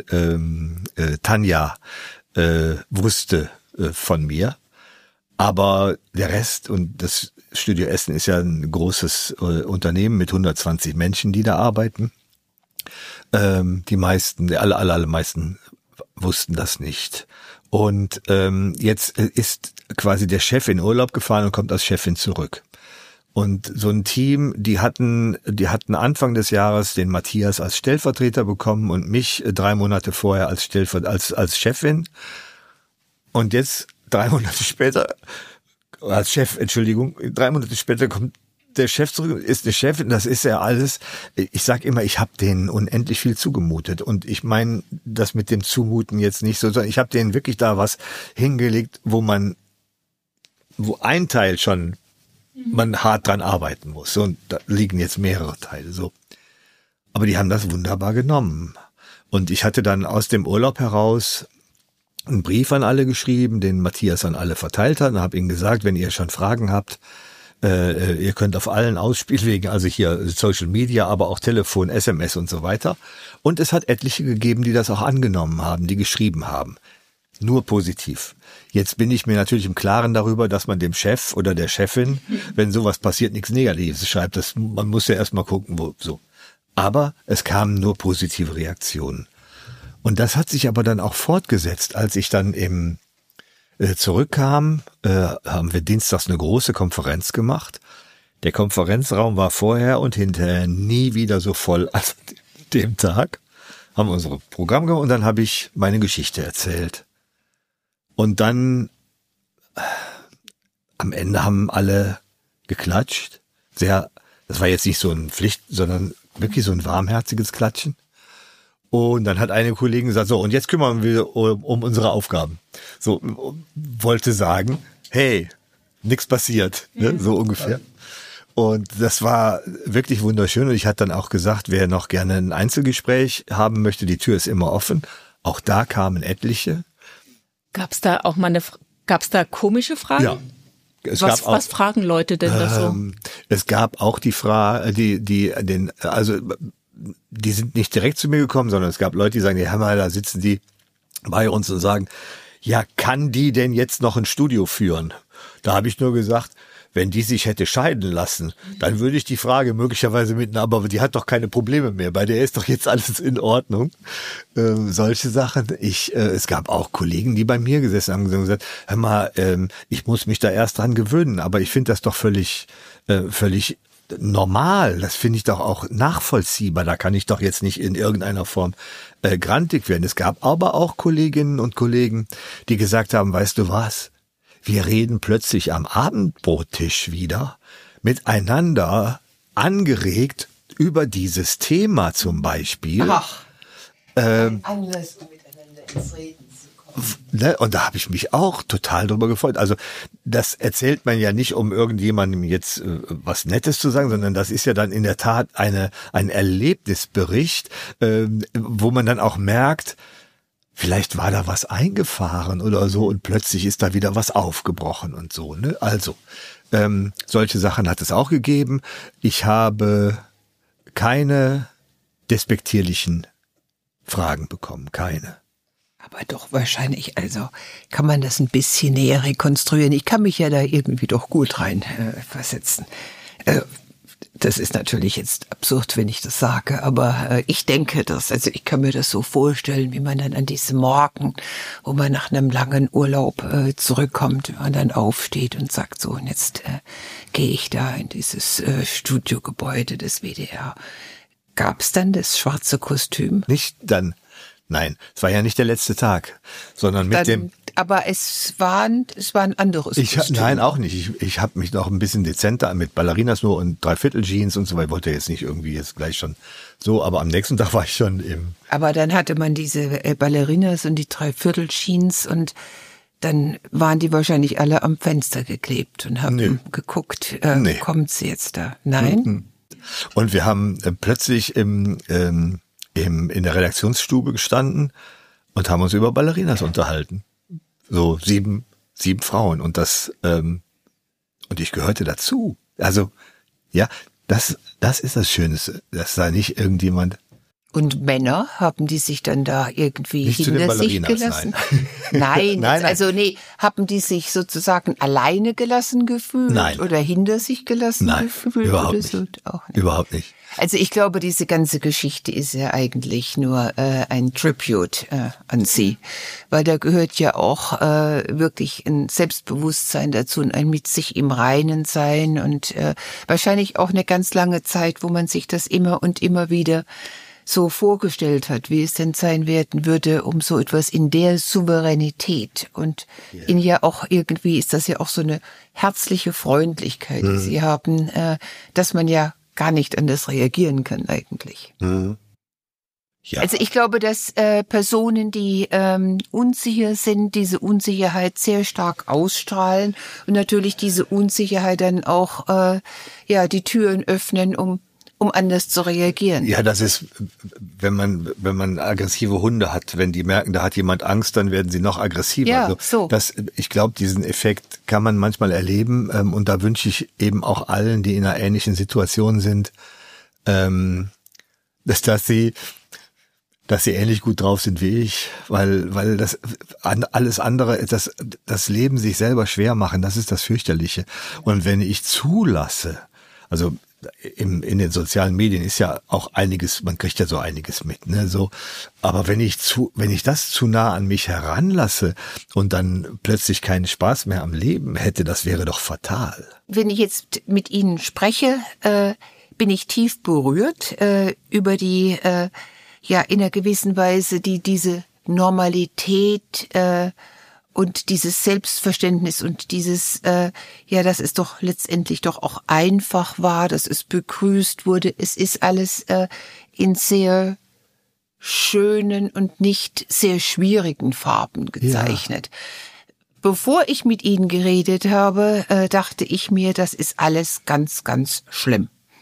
Tanja wusste von mir. Aber der Rest und das Studio Essen ist ja ein großes Unternehmen mit 120 Menschen, die da arbeiten. Die meisten, die allermeisten wussten das nicht. Und jetzt ist quasi der Chef in Urlaub gefahren und kommt als Chefin zurück. Und so ein Team, die hatten Anfang des Jahres den Matthias als Stellvertreter bekommen und mich 3 Monate vorher als Chefin. Und jetzt 3 Monate später, als Chef, 3 Monate später kommt der Chef zurück, ist eine Chefin, das ist ja alles. Ich sag immer, ich habe denen unendlich viel zugemutet. Und ich meine das mit dem Zumuten jetzt nicht so, sondern ich habe denen wirklich da was hingelegt, wo ein Teil schon man hart dran arbeiten muss. Und da liegen jetzt mehrere Teile so. Aber die haben das wunderbar genommen. Und ich hatte dann aus dem Urlaub heraus einen Brief an alle geschrieben, den Matthias an alle verteilt hat und habe ihnen gesagt, wenn ihr schon Fragen habt, ihr könnt auf allen Ausspielwegen, also hier Social Media, aber auch Telefon, SMS und so weiter. Und es hat etliche gegeben, die das auch angenommen haben, die geschrieben haben. Nur positiv. Jetzt bin ich mir natürlich im Klaren darüber, dass man dem Chef oder der Chefin, wenn sowas passiert, nichts Negatives schreibt. Man muss ja erstmal gucken, wo so. Aber es kamen nur positive Reaktionen. Und das hat sich aber dann auch fortgesetzt, als ich dann zurückkam, haben wir dienstags eine große Konferenz gemacht. Der Konferenzraum war vorher und hinterher nie wieder so voll als an dem Tag. Haben wir unser Programm gemacht und dann habe ich meine Geschichte erzählt. Und dann am Ende haben alle geklatscht. Das war jetzt nicht so ein Pflicht, sondern wirklich so ein warmherziges Klatschen. Und dann hat eine Kollegin gesagt, so, und jetzt kümmern wir um unsere Aufgaben. So, wollte sagen, hey, nix passiert, ne? So ungefähr. Und das war wirklich wunderschön. Und ich hatte dann auch gesagt, wer noch gerne ein Einzelgespräch haben möchte, die Tür ist immer offen. Auch da kamen etliche. Gab's da auch mal gab's da komische Fragen? Ja. Was fragen Leute denn da so? Es gab auch die Frage, die sind nicht direkt zu mir gekommen, sondern es gab Leute, die sagen, ja, da sitzen die bei uns und sagen, ja, kann die denn jetzt noch ein Studio führen? Da habe ich nur gesagt, wenn die sich hätte scheiden lassen, dann würde ich die Frage möglicherweise mitnehmen, aber die hat doch keine Probleme mehr, bei der ist doch jetzt alles in Ordnung. Solche Sachen. Es gab auch Kollegen, die bei mir gesessen haben und gesagt, hör mal, ich muss mich da erst dran gewöhnen, aber ich finde das doch völlig normal. Das finde ich doch auch nachvollziehbar. Da kann ich doch jetzt nicht in irgendeiner Form grantig werden. Es gab aber auch Kolleginnen und Kollegen, die gesagt haben, weißt du was? Wir reden plötzlich am Abendbrottisch wieder miteinander angeregt über dieses Thema zum Beispiel. Ach, Anlass, um miteinander ins Reden zu kommen. Und da habe ich mich auch total drüber gefreut. Also das erzählt man ja nicht, um irgendjemandem jetzt was Nettes zu sagen, sondern das ist ja dann in der Tat ein Erlebnisbericht, wo man dann auch merkt, vielleicht war da was eingefahren oder so und plötzlich ist da wieder was aufgebrochen und so, ne? Also, solche Sachen hat es auch gegeben. Ich habe keine despektierlichen Fragen bekommen, keine. Aber doch wahrscheinlich, also kann man das ein bisschen näher rekonstruieren. Ich kann mich ja da irgendwie doch gut rein versetzen. Das ist natürlich jetzt absurd, wenn ich das sage, aber ich denke das, also ich kann mir das so vorstellen, wie man dann an diesem Morgen, wo man nach einem langen Urlaub zurückkommt, wenn man dann aufsteht und sagt so, und jetzt gehe ich da in dieses Studiogebäude des WDR. Gab's dann das schwarze Kostüm? Nicht dann. Nein, es war ja nicht der letzte Tag, sondern mit dem... Aber es war ein anderes Kostüm. Nein, auch nicht. Ich habe mich noch ein bisschen dezenter mit Ballerinas nur und Dreiviertel-Jeans und so weiter. Ich wollte jetzt nicht irgendwie jetzt gleich schon so, aber am nächsten Tag war ich schon im... Aber dann hatte man diese Ballerinas und die Dreiviertel-Jeans und dann waren die wahrscheinlich alle am Fenster geklebt und haben geguckt, kommt sie jetzt da? Nein? Und wir haben plötzlich in der Redaktionsstube gestanden und haben uns über Ballerinas unterhalten. So sieben Frauen und und ich gehörte dazu. Also, ja, das ist das Schönste, dass da nicht irgendjemand... Und Männer, haben die sich dann da irgendwie nicht hinter sich gelassen? Nein, also nee, haben die sich sozusagen alleine gelassen gefühlt? Nein. Oder hinter sich gelassen gefühlt? Überhaupt oder nicht. So? Auch nicht. Überhaupt nicht. Also ich glaube, diese ganze Geschichte ist ja eigentlich nur ein Tribute an sie, weil da gehört ja auch wirklich ein Selbstbewusstsein dazu und ein mit sich im Reinen sein und wahrscheinlich auch eine ganz lange Zeit, wo man sich das immer und immer wieder so vorgestellt hat, wie es denn sein werden würde, um so etwas in der Souveränität und in ja auch irgendwie ist das ja auch so eine herzliche Freundlichkeit, die sie haben, dass man ja gar nicht anders reagieren kann eigentlich. Ja. Also ich glaube, dass Personen, die unsicher sind, diese Unsicherheit sehr stark ausstrahlen und natürlich diese Unsicherheit dann auch die Türen öffnen, um anders zu reagieren. Ja, das ist, wenn man aggressive Hunde hat, wenn die merken, da hat jemand Angst, dann werden sie noch aggressiver. Ja, also, ich glaube, diesen Effekt kann man manchmal erleben und da wünsche ich eben auch allen, die in einer ähnlichen Situation sind, dass sie ähnlich gut drauf sind wie ich, weil das alles andere, das Leben sich selber schwer machen, das ist das Fürchterliche. Und wenn ich zulasse, also in den sozialen Medien ist ja auch einiges, man kriegt ja so einiges mit, ne, so. Aber wenn ich das zu nah an mich heranlasse und dann plötzlich keinen Spaß mehr am Leben hätte, das wäre doch fatal. Wenn ich jetzt mit Ihnen spreche, bin ich tief berührt über die, in einer gewissen Weise diese Normalität, und dieses Selbstverständnis und dieses, dass es doch letztendlich doch auch einfach war, dass es begrüßt wurde. Es ist alles in sehr schönen und nicht sehr schwierigen Farben gezeichnet. Ja. Bevor ich mit Ihnen geredet habe, dachte ich mir, das ist alles ganz, ganz schlimm.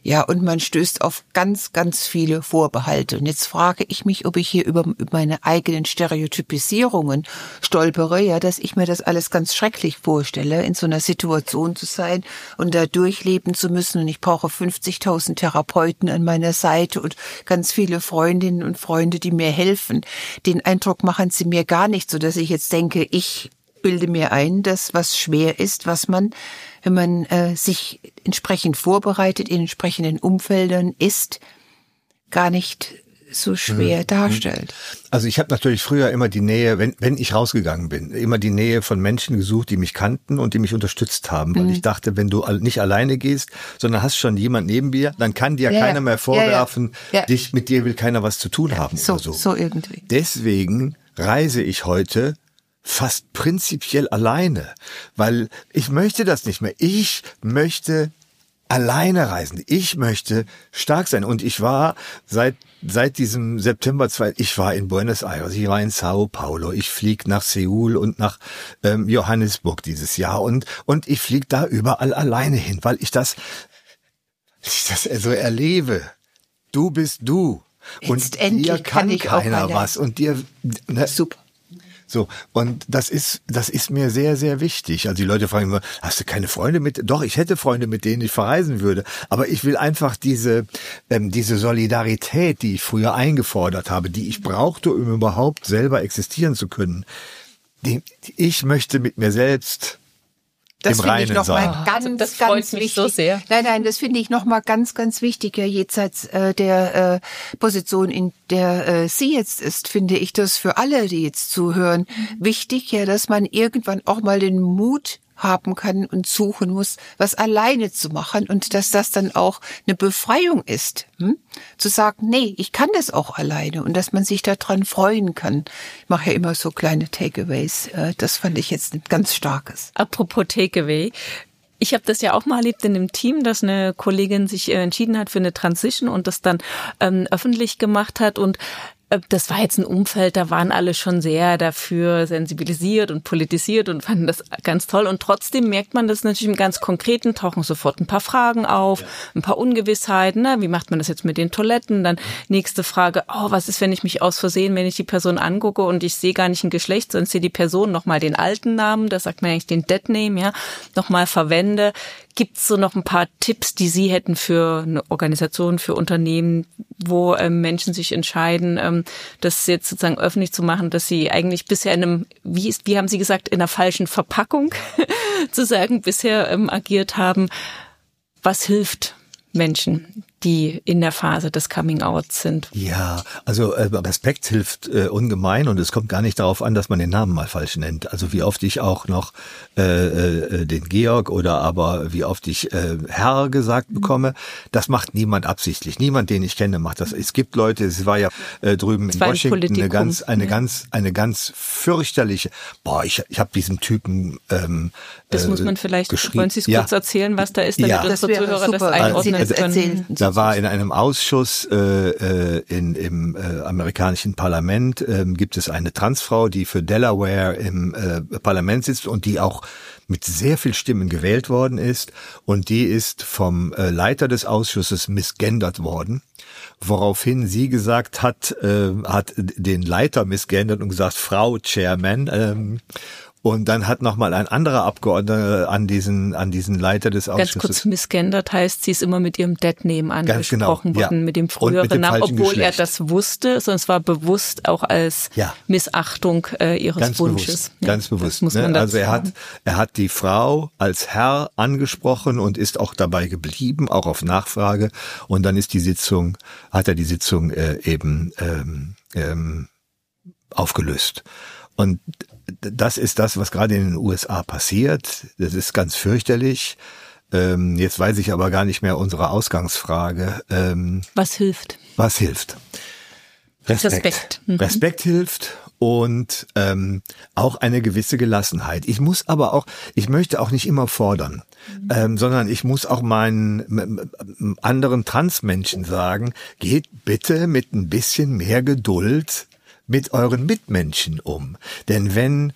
Ja, und man stößt auf ganz, ganz viele Vorbehalte. Und jetzt frage ich mich, ob ich hier über meine eigenen Stereotypisierungen stolpere, ja, dass ich mir das alles ganz schrecklich vorstelle, in so einer Situation zu sein und da durchleben zu müssen. Und ich brauche 50.000 Therapeuten an meiner Seite und ganz viele Freundinnen und Freunde, die mir helfen. Den Eindruck machen sie mir gar nicht, so dass ich jetzt denke, ich bilde mir ein, dass was schwer ist, was man, wenn man sich entsprechend vorbereitet, in entsprechenden Umfeldern ist, gar nicht so schwer darstellt. Also ich habe natürlich früher immer die Nähe, wenn ich rausgegangen bin, immer die Nähe von Menschen gesucht, die mich kannten und die mich unterstützt haben. Weil ich dachte, wenn du nicht alleine gehst, sondern hast schon jemand neben dir, dann kann dir keiner mehr vorwerfen, mit dir will keiner was zu tun haben oder so. So irgendwie. Deswegen reise ich heute fast prinzipiell alleine, weil ich möchte das nicht mehr. Ich möchte alleine reisen. Ich möchte stark sein. Und ich war seit diesem September, ich war in Buenos Aires, ich war in Sao Paulo, ich fliege nach Seoul und nach Johannesburg dieses Jahr und ich fliege da überall alleine hin, weil ich das so erlebe. Du bist du. Und dir kann keiner was. Und dir, ne? Super. So, und das ist mir sehr, sehr wichtig. Also die Leute fragen immer, hast du keine Freunde mit? Doch, ich hätte Freunde, mit denen ich verreisen würde. Aber ich will einfach diese Solidarität, die ich früher eingefordert habe, die ich brauchte, um überhaupt selber existieren zu können. Ich möchte mit mir selbst das im Reinen noch sein. Mal ganz, das freut ganz mich wichtig. so sehr. Nein, das finde ich noch mal ganz, ganz wichtig. Ja, jenseits der Position, in der sie jetzt ist, finde ich das für alle, die jetzt zuhören, wichtig, ja, dass man irgendwann auch mal den Mut haben kann und suchen muss, was alleine zu machen und dass das dann auch eine Befreiung ist, zu sagen, nee, ich kann das auch alleine und dass man sich daran freuen kann. Ich mache ja immer so kleine Takeaways. Das fand ich jetzt ein ganz starkes. Apropos Takeaway. Ich habe das ja auch mal erlebt in einem Team, dass eine Kollegin sich entschieden hat für eine Transition und das dann öffentlich gemacht hat und das war jetzt ein Umfeld, da waren alle schon sehr dafür sensibilisiert und politisiert und fanden das ganz toll. Und trotzdem merkt man das natürlich im ganz Konkreten, tauchen sofort ein paar Fragen auf, ein paar Ungewissheiten. Ne? Wie macht man das jetzt mit den Toiletten? Dann nächste Frage, was ist, wenn ich mich aus Versehen, wenn ich die Person angucke und ich sehe gar nicht ein Geschlecht, sondern sehe die Person nochmal den alten Namen, das sagt man eigentlich den Dead Name, ja, nochmal verwende. Gibt es so noch ein paar Tipps, die Sie hätten für eine Organisation, für Unternehmen, wo Menschen sich entscheiden, das jetzt sozusagen öffentlich zu machen, dass sie eigentlich bisher in einem, wie haben Sie gesagt, in einer falschen Verpackung zu sagen, bisher agiert haben? Was hilft Menschen, die in der Phase des Coming-Outs sind? Ja, also Respekt hilft ungemein und es kommt gar nicht darauf an, dass man den Namen mal falsch nennt. Also wie oft ich auch noch den Georg oder aber wie oft ich Herr gesagt bekomme, das macht niemand absichtlich. Niemand, den ich kenne, macht das. Es gibt Leute, es war ja drüben in Washington eine ganz fürchterliche, ich habe diesem Typen das muss man vielleicht, wollen Sie es kurz erzählen, was da ist, damit unsere Zuhörer das einordnen können? Da war in einem Ausschuss im amerikanischen Parlament, gibt es eine Transfrau, die für Delaware im Parlament sitzt und die auch mit sehr viel Stimmen gewählt worden ist. Und die ist vom Leiter des Ausschusses missgendert worden. Woraufhin sie gesagt hat den Leiter missgendert und gesagt, Frau Chairman. Und dann hat nochmal ein anderer Abgeordneter an diesen Leiter des Ausschusses. Ganz kurz, missgendert heißt, sie ist immer mit ihrem Dead-Name angesprochen worden, mit dem früheren Namen, obwohl er das wusste, sondern es war bewusst auch als Missachtung ihres Wunsches. Ganz bewusst. Muss man also er hat die Frau als Herr angesprochen und ist auch dabei geblieben, auch auf Nachfrage. Und dann ist hat er die Sitzung aufgelöst. Und das ist das, was gerade in den USA passiert. Das ist ganz fürchterlich. Jetzt weiß ich aber gar nicht mehr unsere Ausgangsfrage. Was hilft? Was hilft? Respekt. Respekt hilft und auch eine gewisse Gelassenheit. Ich möchte auch nicht immer fordern, sondern ich muss auch meinen anderen Transmenschen sagen, geht bitte mit ein bisschen mehr Geduld mit euren Mitmenschen um? Denn wenn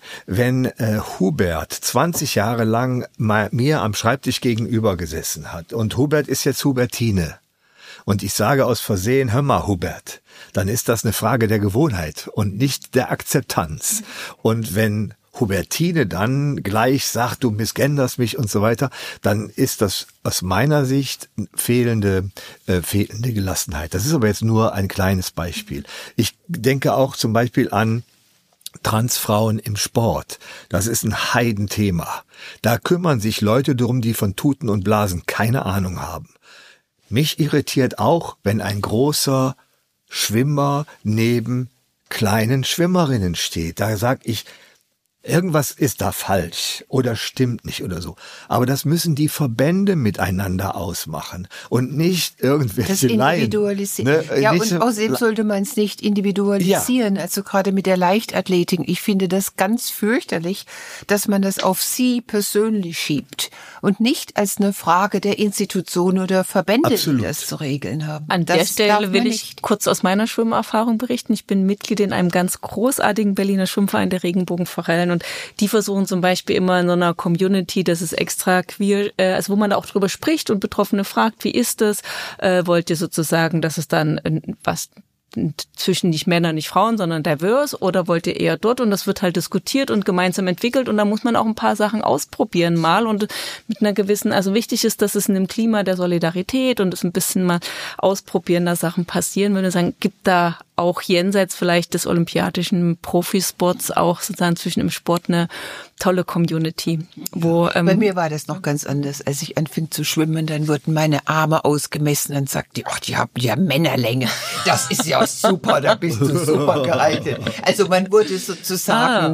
Hubert 20 Jahre lang mir am Schreibtisch gegenüber gesessen hat und Hubert ist jetzt Hubertine und ich sage aus Versehen, hör mal Hubert, dann ist das eine Frage der Gewohnheit und nicht der Akzeptanz. Und wenn Hubertine dann gleich sagt, du missgenderst mich und so weiter, dann ist das aus meiner Sicht fehlende Gelassenheit. Das ist aber jetzt nur ein kleines Beispiel. Ich denke auch zum Beispiel an Transfrauen im Sport. Das ist ein Heidenthema. Da kümmern sich Leute drum, die von Tuten und Blasen keine Ahnung haben. Mich irritiert auch, wenn ein großer Schwimmer neben kleinen Schwimmerinnen steht. Da sag ich, irgendwas ist da falsch oder stimmt nicht oder so. Aber das müssen die Verbände miteinander ausmachen und nicht irgendwelche Laien. Individualisieren. Ne? Ja, und außerdem sollte man es nicht individualisieren. Ja. Also gerade mit der Leichtathletik. Ich finde das ganz fürchterlich, dass man das auf sie persönlich schiebt und nicht als eine Frage der Institutionen oder Verbände, die das zu regeln haben. An der Stelle will ich kurz aus meiner Schwimmerfahrung berichten. Ich bin Mitglied in einem ganz großartigen Berliner Schwimmverein, der Regenbogenforellen. Und die versuchen zum Beispiel immer in so einer Community, das ist extra queer, also wo man da auch drüber spricht und Betroffene fragt, wie ist das? Wollt ihr sozusagen, dass es dann was zwischen nicht Männer, nicht Frauen, sondern divers, oder wollt ihr eher dort? Und das wird halt diskutiert und gemeinsam entwickelt und da muss man auch ein paar Sachen ausprobieren mal und mit einer gewissen, also wichtig ist, dass es in einem Klima der Solidarität und es ein bisschen mal ausprobieren, da Sachen passieren, würde ich sagen, gibt da auch jenseits vielleicht des olympiadischen Profisports auch sozusagen zwischen im Sport eine tolle Community. Wo bei mir war das noch ganz anders. Als ich anfing zu schwimmen, dann wurden meine Arme ausgemessen und sagte, ach, die haben ja Männerlänge. Das ist ja super, da bist du super geeignet. Also man wurde sozusagen,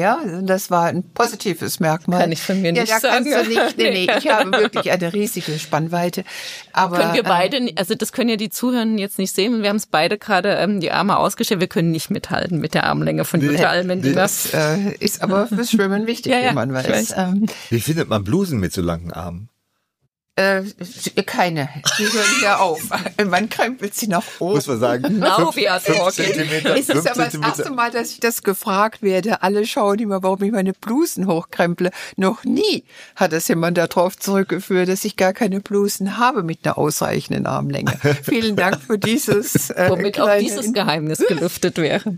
das war ein positives Merkmal. Kann ich von mir nicht sagen. Ja, da kannst du nicht, nee, ich habe wirklich eine riesige Spannweite. Aber können wir beide, also das können ja die Zuhörer jetzt nicht sehen, wir haben es beide gerade die Arme ausgestellt, wir können nicht mithalten mit der Armlänge von Jutta Allmendinger. Das ist aber fürs Schwimmen wichtig, wie man weiß. Wie findet man Blusen mit so langen Armen? Keine. Die hören ja auf. Man krempelt sie nach oben. Muss man sagen. Now we are talking. Es ist aber das erste Mal, dass ich das gefragt werde. Alle schauen immer, warum ich meine Blusen hochkremple. Noch nie hat es jemand darauf zurückgeführt, dass ich gar keine Blusen habe mit einer ausreichenden Armlänge. Vielen Dank für dieses womit auch dieses Geheimnis gelüftet wäre.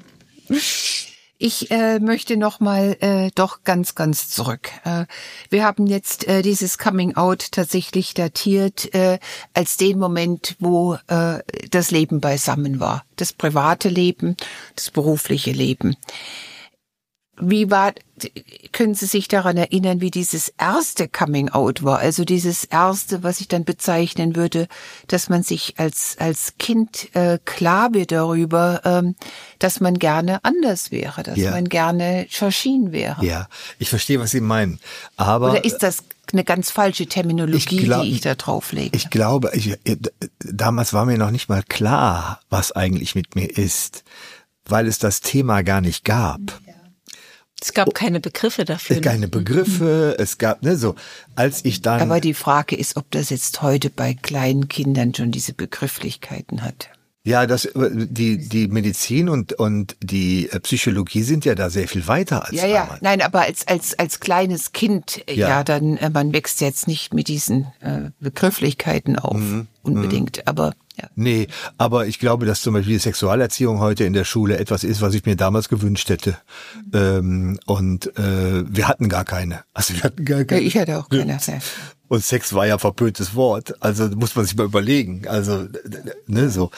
Ich möchte noch mal doch ganz zurück. Wir haben jetzt dieses Coming Out tatsächlich datiert als den Moment, wo das Leben beisammen war. Das private Leben, das berufliche Leben. Können Sie sich daran erinnern, wie dieses erste Coming Out war? Also dieses erste, was ich dann bezeichnen würde, dass man sich als Kind klar wird darüber, dass man gerne anders wäre, dass man gerne Georgine wäre. Ja, ich verstehe, was Sie meinen. Aber oder ist das eine ganz falsche Terminologie, die ich da drauflege? Ich glaube, damals war mir noch nicht mal klar, was eigentlich mit mir ist, weil es das Thema gar nicht gab. Ja. Es gab keine Begriffe dafür. Keine Begriffe, es gab, als ich dann... Aber die Frage ist, ob das jetzt heute bei kleinen Kindern schon diese Begrifflichkeiten hat. Ja, die Medizin und die Psychologie sind ja da sehr viel weiter als damals. Ja, nein, aber als kleines Kind, dann, man wächst jetzt nicht mit diesen Begrifflichkeit auf, unbedingt, aber... Ja. Nee, aber ich glaube, dass zum Beispiel die Sexualerziehung heute in der Schule etwas ist, was ich mir damals gewünscht hätte. Wir hatten gar keine. Also wir hatten gar keine. Ich hatte auch keine. Und Sex war ja verpöntes Wort. Also muss man sich mal überlegen. Also, so.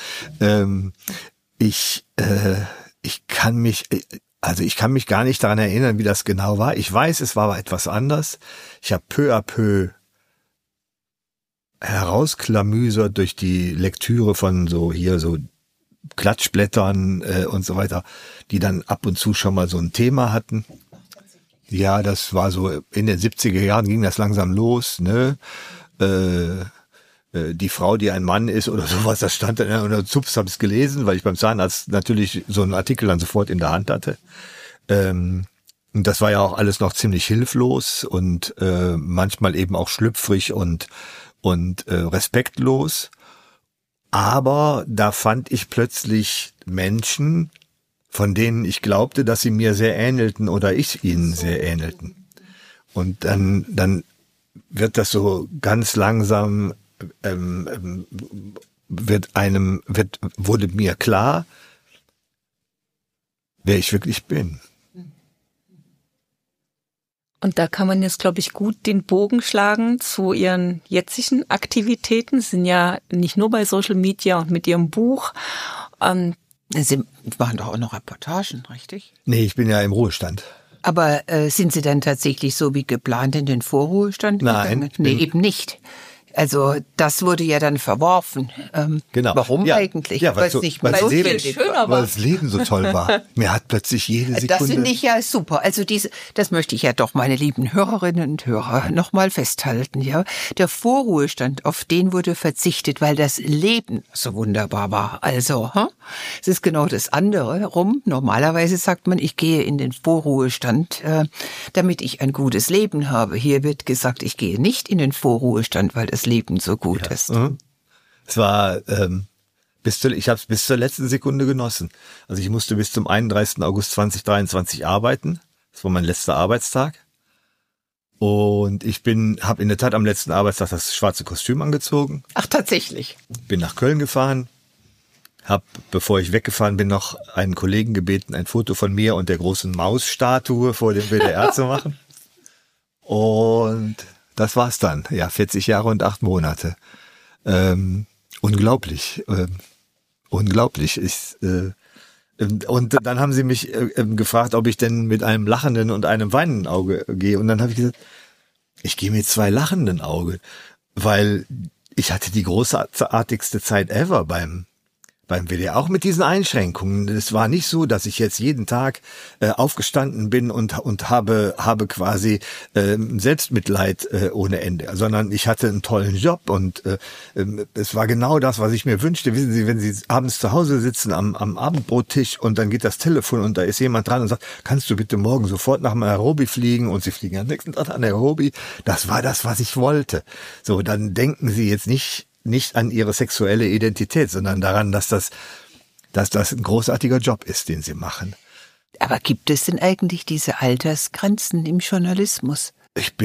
Ich kann mich gar nicht daran erinnern, wie das genau war. Ich weiß, es war aber etwas anders. Ich habe peu à peu herausklamüsert durch die Lektüre von so Klatschblättern und so weiter, die dann ab und zu schon mal so ein Thema hatten. Ja, das war so in den 70er Jahren ging das langsam los, ne? Die Frau, die ein Mann ist oder sowas, das stand dann unter Zups, habe ich gelesen, weil ich beim Zahnarzt natürlich so einen Artikel dann sofort in der Hand hatte. Und das war ja auch alles noch ziemlich hilflos und manchmal eben auch schlüpfrig und respektlos. Aber da fand ich plötzlich Menschen, von denen ich glaubte, dass sie mir sehr ähnelten oder ich ihnen sehr ähnelten. Und dann wird das so ganz langsam, wurde mir klar, wer ich wirklich bin. Und da kann man jetzt, glaube ich, gut den Bogen schlagen zu Ihren jetzigen Aktivitäten. Sie sind ja nicht nur bei Social Media und mit Ihrem Buch. Sie machen doch auch noch Reportagen, richtig? Nee, ich bin ja im Ruhestand. Aber sind Sie dann tatsächlich so wie geplant in den Vorruhestand gegangen? Nein. Nee, eben nicht. Also das wurde ja dann verworfen. Genau. Warum Ja. eigentlich? Ja, weil es nicht weil mehr so Leben, viel schöner war. weil das Leben so toll war. Mir hat plötzlich jede Sekunde... Das finde ich ja super. Also das möchte ich ja doch, meine lieben Hörerinnen und Hörer, nochmal festhalten, ja. Der Vorruhestand, auf den wurde verzichtet, weil das Leben so wunderbar war. Also, es ist genau das andere rum. Normalerweise sagt man, ich gehe in den Vorruhestand, damit ich ein gutes Leben habe. Hier wird gesagt, ich gehe nicht in den Vorruhestand, weil das Leben so gut ist. Es war, ich habe es bis zur letzten Sekunde genossen. Also ich musste bis zum 31. August 2023 arbeiten. Das war mein letzter Arbeitstag. Und ich habe in der Tat am letzten Arbeitstag das schwarze Kostüm angezogen. Ach, tatsächlich. Bin nach Köln gefahren. Hab, bevor ich weggefahren bin, noch einen Kollegen gebeten, ein Foto von mir und der großen Mausstatue vor dem WDR zu machen. Und das war's dann. Ja, 40 Jahre und 8 Monate. Unglaublich. Unglaublich. Und dann haben sie mich gefragt, ob ich denn mit einem lachenden und einem weinenden Auge gehe. Und dann habe ich gesagt, ich gehe mit 2 lachenden Augen, weil ich hatte die großartigste Zeit ever beim WDR, auch mit diesen Einschränkungen. Es war nicht so, dass ich jetzt jeden Tag aufgestanden bin und habe quasi Selbstmitleid ohne Ende, sondern ich hatte einen tollen Job und es war genau das, was ich mir wünschte. Wissen Sie, wenn Sie abends zu Hause sitzen am Abendbrottisch und dann geht das Telefon und da ist jemand dran und sagt, kannst du bitte morgen sofort nach Nairobi fliegen, und Sie fliegen am nächsten Tag nach Nairobi. Das war das, was ich wollte. So, dann denken Sie jetzt nicht an ihre sexuelle Identität, sondern daran, dass das ein großartiger Job ist, den sie machen. Aber gibt es denn eigentlich diese Altersgrenzen im Journalismus?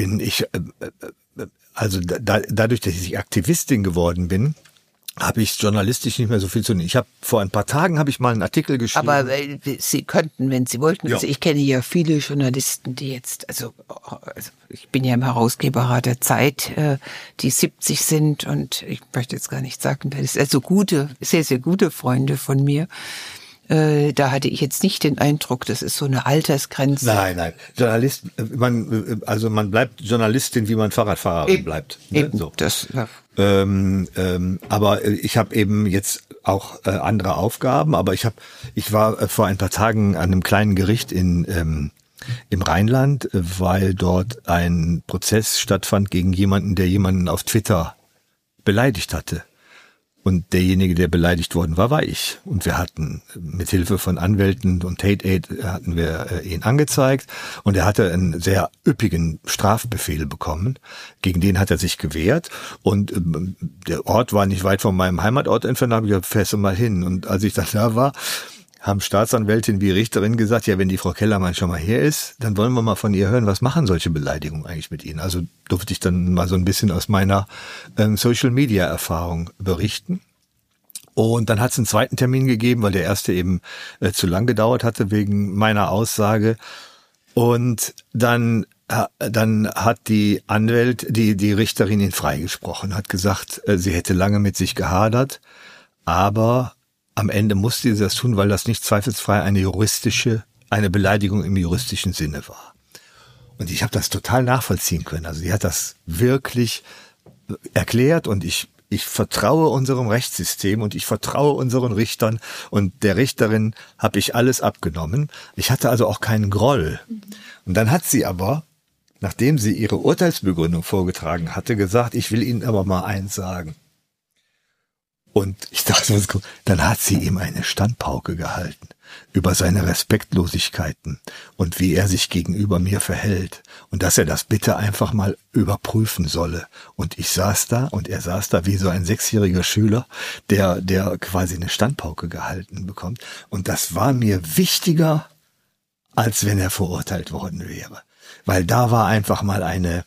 Dadurch, dass ich Aktivistin geworden bin, habe ich journalistisch nicht mehr so viel zu tun. Vor ein paar Tagen habe ich mal einen Artikel geschrieben. Aber Sie könnten, wenn Sie wollten. Ja. Also ich kenne ja viele Journalisten, die jetzt, also ich bin ja im Herausgeberrat der Zeit, die 70 sind, und ich möchte jetzt gar nicht sagen, das sind also sehr, sehr gute Freunde von mir. Da hatte ich jetzt nicht den Eindruck, das ist so eine Altersgrenze. Nein. Journalist, man bleibt Journalistin, wie man Fahrradfahrerin bleibt. Ne? Eben, so. das, ja. Aber ich habe eben jetzt auch andere Aufgaben. Aber ich war vor ein paar Tagen an einem kleinen Gericht im Rheinland, weil dort ein Prozess stattfand gegen jemanden, der jemanden auf Twitter beleidigt hatte. Und derjenige, der beleidigt worden war ich. Und wir hatten mit Hilfe von Anwälten und Hate Aid hatten wir ihn angezeigt. Und er hatte einen sehr üppigen Strafbefehl bekommen. Gegen den hat er sich gewehrt. Und der Ort war nicht weit von meinem Heimatort entfernt. Da habe ich gesagt, fährst du mal hin. Und als ich dann da war, haben Staatsanwältin wie Richterin gesagt, ja, wenn die Frau Kellermann schon mal hier ist, dann wollen wir mal von ihr hören, was machen solche Beleidigungen eigentlich mit Ihnen. Also durfte ich dann mal so ein bisschen aus meiner Social-Media-Erfahrung berichten. Und dann hat es einen zweiten Termin gegeben, weil der erste eben zu lang gedauert hatte wegen meiner Aussage. Und dann hat die die Richterin ihn freigesprochen, hat gesagt, sie hätte lange mit sich gehadert, aber am Ende musste sie das tun, weil das nicht zweifelsfrei eine Beleidigung im juristischen Sinne war. Und ich habe das total nachvollziehen können. Also sie hat das wirklich erklärt, und ich vertraue unserem Rechtssystem und ich vertraue unseren Richtern, und der Richterin habe ich alles abgenommen. Ich hatte also auch keinen Groll. Und dann hat sie aber, nachdem sie ihre Urteilsbegründung vorgetragen hatte, gesagt, ich will Ihnen aber mal eins sagen. Und ich dachte, dann hat sie ihm eine Standpauke gehalten über seine Respektlosigkeiten und wie er sich gegenüber mir verhält und dass er das bitte einfach mal überprüfen solle. Und ich saß da und er saß da wie so ein 6-jähriger Schüler, der quasi eine Standpauke gehalten bekommt. Und das war mir wichtiger, als wenn er verurteilt worden wäre. Weil da war einfach mal ein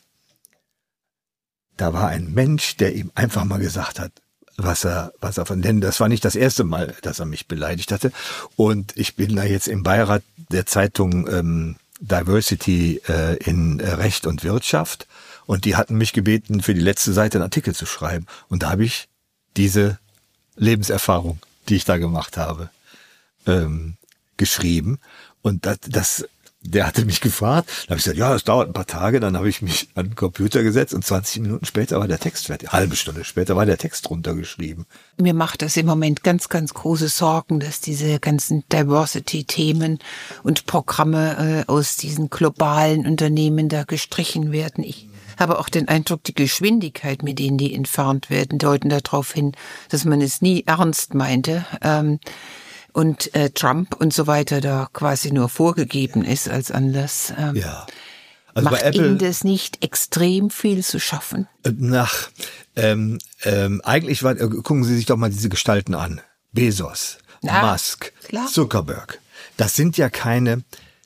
Mensch, der ihm einfach mal gesagt hat, was er von denn das war nicht das erste Mal, dass er mich beleidigt hatte. Und ich bin da jetzt im Beirat der Zeitung Diversity in Recht und Wirtschaft und die hatten mich gebeten, für die letzte Seite einen Artikel zu schreiben. Und da habe ich diese Lebenserfahrung, die ich da gemacht habe, geschrieben. Und der hatte mich gefragt, dann habe ich gesagt, ja, das dauert ein paar Tage, dann habe ich mich an den Computer gesetzt und 20 Minuten später war der Text fertig, halbe Stunde später war der Text runtergeschrieben. Mir macht das im Moment ganz, ganz große Sorgen, dass diese ganzen Diversity-Themen und Programme aus diesen globalen Unternehmen da gestrichen werden. Ich habe auch den Eindruck, die Geschwindigkeit, mit denen die entfernt werden, deuten darauf hin, dass man es nie ernst meinte. Und Trump und so weiter da quasi nur vorgegeben ist als Anlass. Ja. Also macht bei Apple, Ihnen das nicht extrem viel zu schaffen? Eigentlich gucken Sie sich doch mal diese Gestalten an. Bezos, Musk, klar. Zuckerberg. Das sind ja keine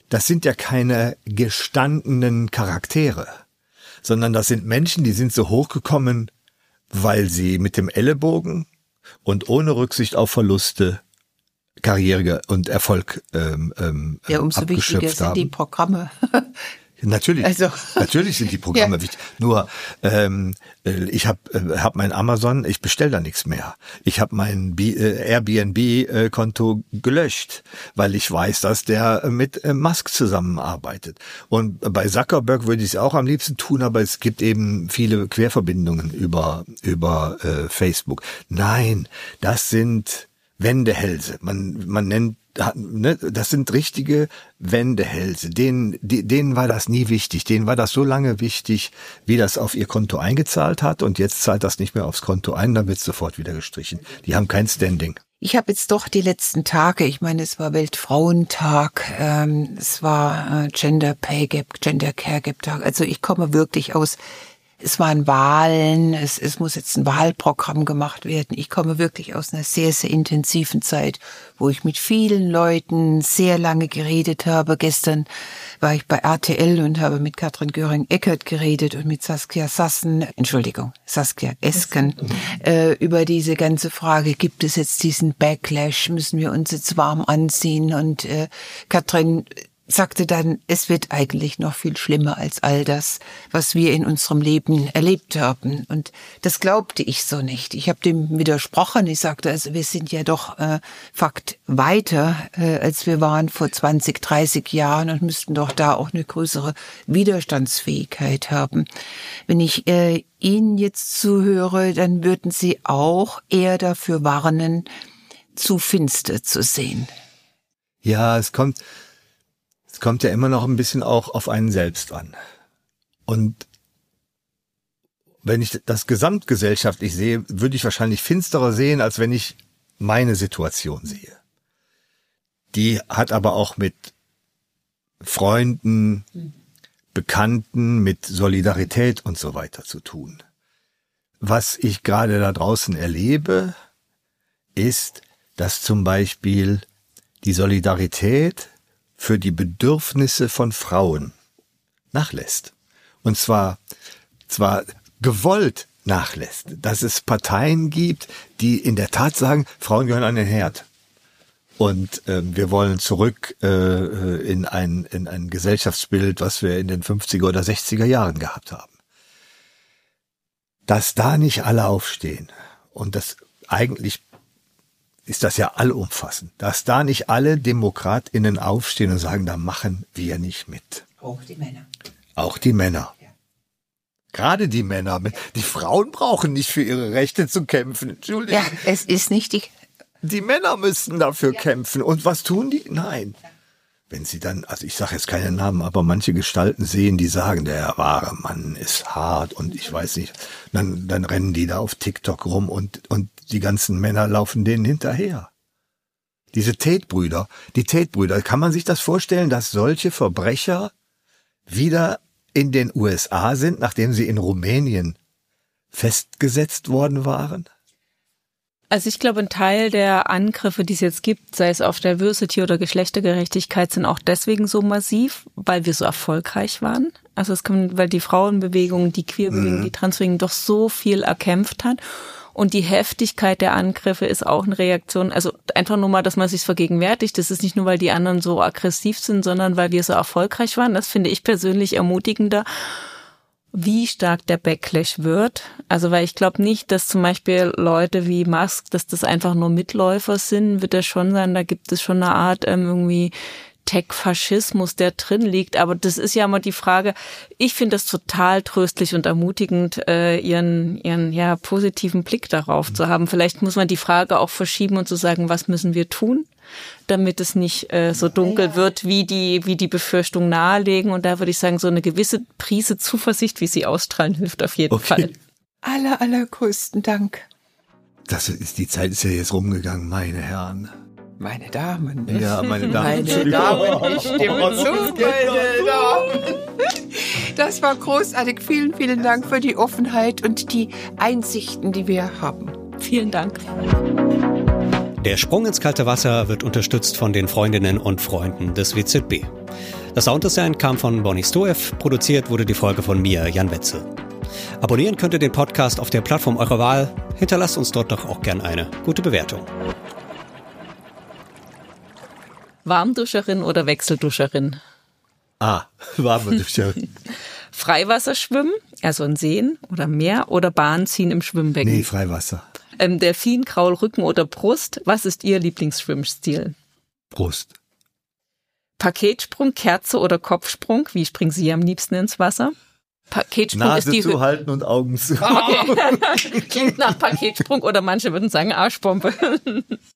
gestandenen Charaktere, sondern das sind Menschen, die sind so hochgekommen, weil sie mit dem Ellenbogen und ohne Rücksicht auf Verluste Karriere und Erfolg umso wichtiger sind die Programme. Natürlich, natürlich sind die Programme wichtig. Nur ich hab mein Amazon, ich bestelle da nichts mehr. Ich habe mein Airbnb-Konto gelöscht, weil ich weiß, dass der mit Musk zusammenarbeitet. Und bei Zuckerberg würde ich es auch am liebsten tun, aber es gibt eben viele Querverbindungen über Facebook. Nein, das sind Wendehälse. Man nennt, das sind richtige Wendehälse. Denen war das nie wichtig. Denen war das so lange wichtig, wie das auf ihr Konto eingezahlt hat. Und jetzt zahlt das nicht mehr aufs Konto ein, dann wird es sofort wieder gestrichen. Die haben kein Standing. Ich habe jetzt doch die letzten Tage, ich meine, es war Weltfrauentag, es war Gender Pay Gap, Gender Care Gap Tag. Also ich komme wirklich aus. Es waren Wahlen, es muss jetzt ein Wahlprogramm gemacht werden. Ich komme wirklich aus einer sehr, sehr intensiven Zeit, wo ich mit vielen Leuten sehr lange geredet habe. Gestern war ich bei RTL und habe mit Katrin Göring-Eckardt geredet und mit Saskia Esken, über diese ganze Frage, gibt es jetzt diesen Backlash, müssen wir uns jetzt warm anziehen? Und Katrin sagte dann, es wird eigentlich noch viel schlimmer als all das, was wir in unserem Leben erlebt haben. Und das glaubte ich so nicht. Ich habe dem widersprochen. Ich sagte, also wir sind ja doch Fakt weiter, als wir waren vor 20, 30 Jahren und müssten doch da auch eine größere Widerstandsfähigkeit haben. Wenn ich Ihnen jetzt zuhöre, dann würden Sie auch eher dafür warnen, zu finster zu sehen. Ja, es kommt ja immer noch ein bisschen auch auf einen selbst an. Und wenn ich das gesamtgesellschaftlich sehe, würde ich wahrscheinlich finsterer sehen, als wenn ich meine Situation sehe. Die hat aber auch mit Freunden, Bekannten, mit Solidarität und so weiter zu tun. Was ich gerade da draußen erlebe, ist, dass zum Beispiel die Solidarität für die Bedürfnisse von Frauen nachlässt. Und zwar gewollt nachlässt. Dass es Parteien gibt, die in der Tat sagen, Frauen gehören an den Herd. Und wir wollen zurück in ein Gesellschaftsbild, was wir in den 50er oder 60er Jahren gehabt haben. Dass da nicht alle aufstehen. Und das eigentlich ist das ja allumfassend, dass da nicht alle DemokratInnen aufstehen und sagen, da machen wir nicht mit. Auch die Männer. Auch die Männer. Ja. Gerade die Männer. Die Frauen brauchen nicht für ihre Rechte zu kämpfen. Entschuldigung. Ja, es ist nicht Die Männer müssen dafür kämpfen. Und was tun die? Nein. wenn sie dann, also ich sage jetzt keine Namen, aber manche Gestalten sehen, die sagen, der wahre Mann ist hart und ich weiß nicht, dann rennen die da auf TikTok rum und die ganzen Männer laufen denen hinterher. Diese Tate-Brüder, kann man sich das vorstellen, dass solche Verbrecher wieder in den USA sind, nachdem sie in Rumänien festgesetzt worden waren? Also ich glaube, ein Teil der Angriffe, die es jetzt gibt, sei es auf Diversity oder Geschlechtergerechtigkeit, sind auch deswegen so massiv, weil wir so erfolgreich waren. Also es kommt, weil die Frauenbewegung, die Queerbewegung, die Transbewegung doch so viel erkämpft hat. Und die Heftigkeit der Angriffe ist auch eine Reaktion, also einfach nur mal, dass man sich vergegenwärtigt. Das ist nicht nur, weil die anderen so aggressiv sind, sondern weil wir so erfolgreich waren. Das finde ich persönlich ermutigender, wie stark der Backlash wird. Also weil ich glaube nicht, dass zum Beispiel Leute wie Musk, dass das einfach nur Mitläufer sind, wird das schon sein. Da gibt es schon eine Art irgendwie Tech-Faschismus, der drin liegt. Aber das ist ja immer die Frage, ich finde das total tröstlich und ermutigend, ihren positiven Blick darauf zu haben. Vielleicht muss man die Frage auch verschieben und zu sagen, was müssen wir tun, damit es nicht so dunkel wird, wie die Befürchtungen nahelegen. Und da würde ich sagen, so eine gewisse Prise Zuversicht, wie sie ausstrahlen, hilft auf jeden Fall. Allergrößten Dank. Die Zeit ist ja jetzt rumgegangen, meine Herren. Meine Damen. Ja, meine Damen. Meine Damen, ich stimme zu, meine Damen. Das war großartig. Vielen, vielen Dank für die Offenheit und die Einsichten, die wir haben. Vielen Dank. Der Sprung ins kalte Wasser wird unterstützt von den Freundinnen und Freunden des WZB. Das Sounddesign kam von Bonnie Stoev, produziert wurde die Folge von mir, Jan Wetzel. Abonnieren könnt ihr den Podcast auf der Plattform eurer Wahl. Hinterlasst uns dort doch auch gern eine gute Bewertung. Warmduscherin oder Wechselduscherin? Warmduscherin. Freiwasserschwimmen, also in Seen oder Meer, oder Bahn ziehen im Schwimmbecken? Nee, Freiwasser. Delfin, Kraul, Rücken oder Brust? Was ist Ihr Lieblingsschwimmstil? Brust. Paketsprung, Kerze oder Kopfsprung? Wie springen Sie am liebsten ins Wasser? Paketsprung Nase ist die zu halten und Augen zu. Okay. Klingt nach Paketsprung oder manche würden sagen Arschbombe.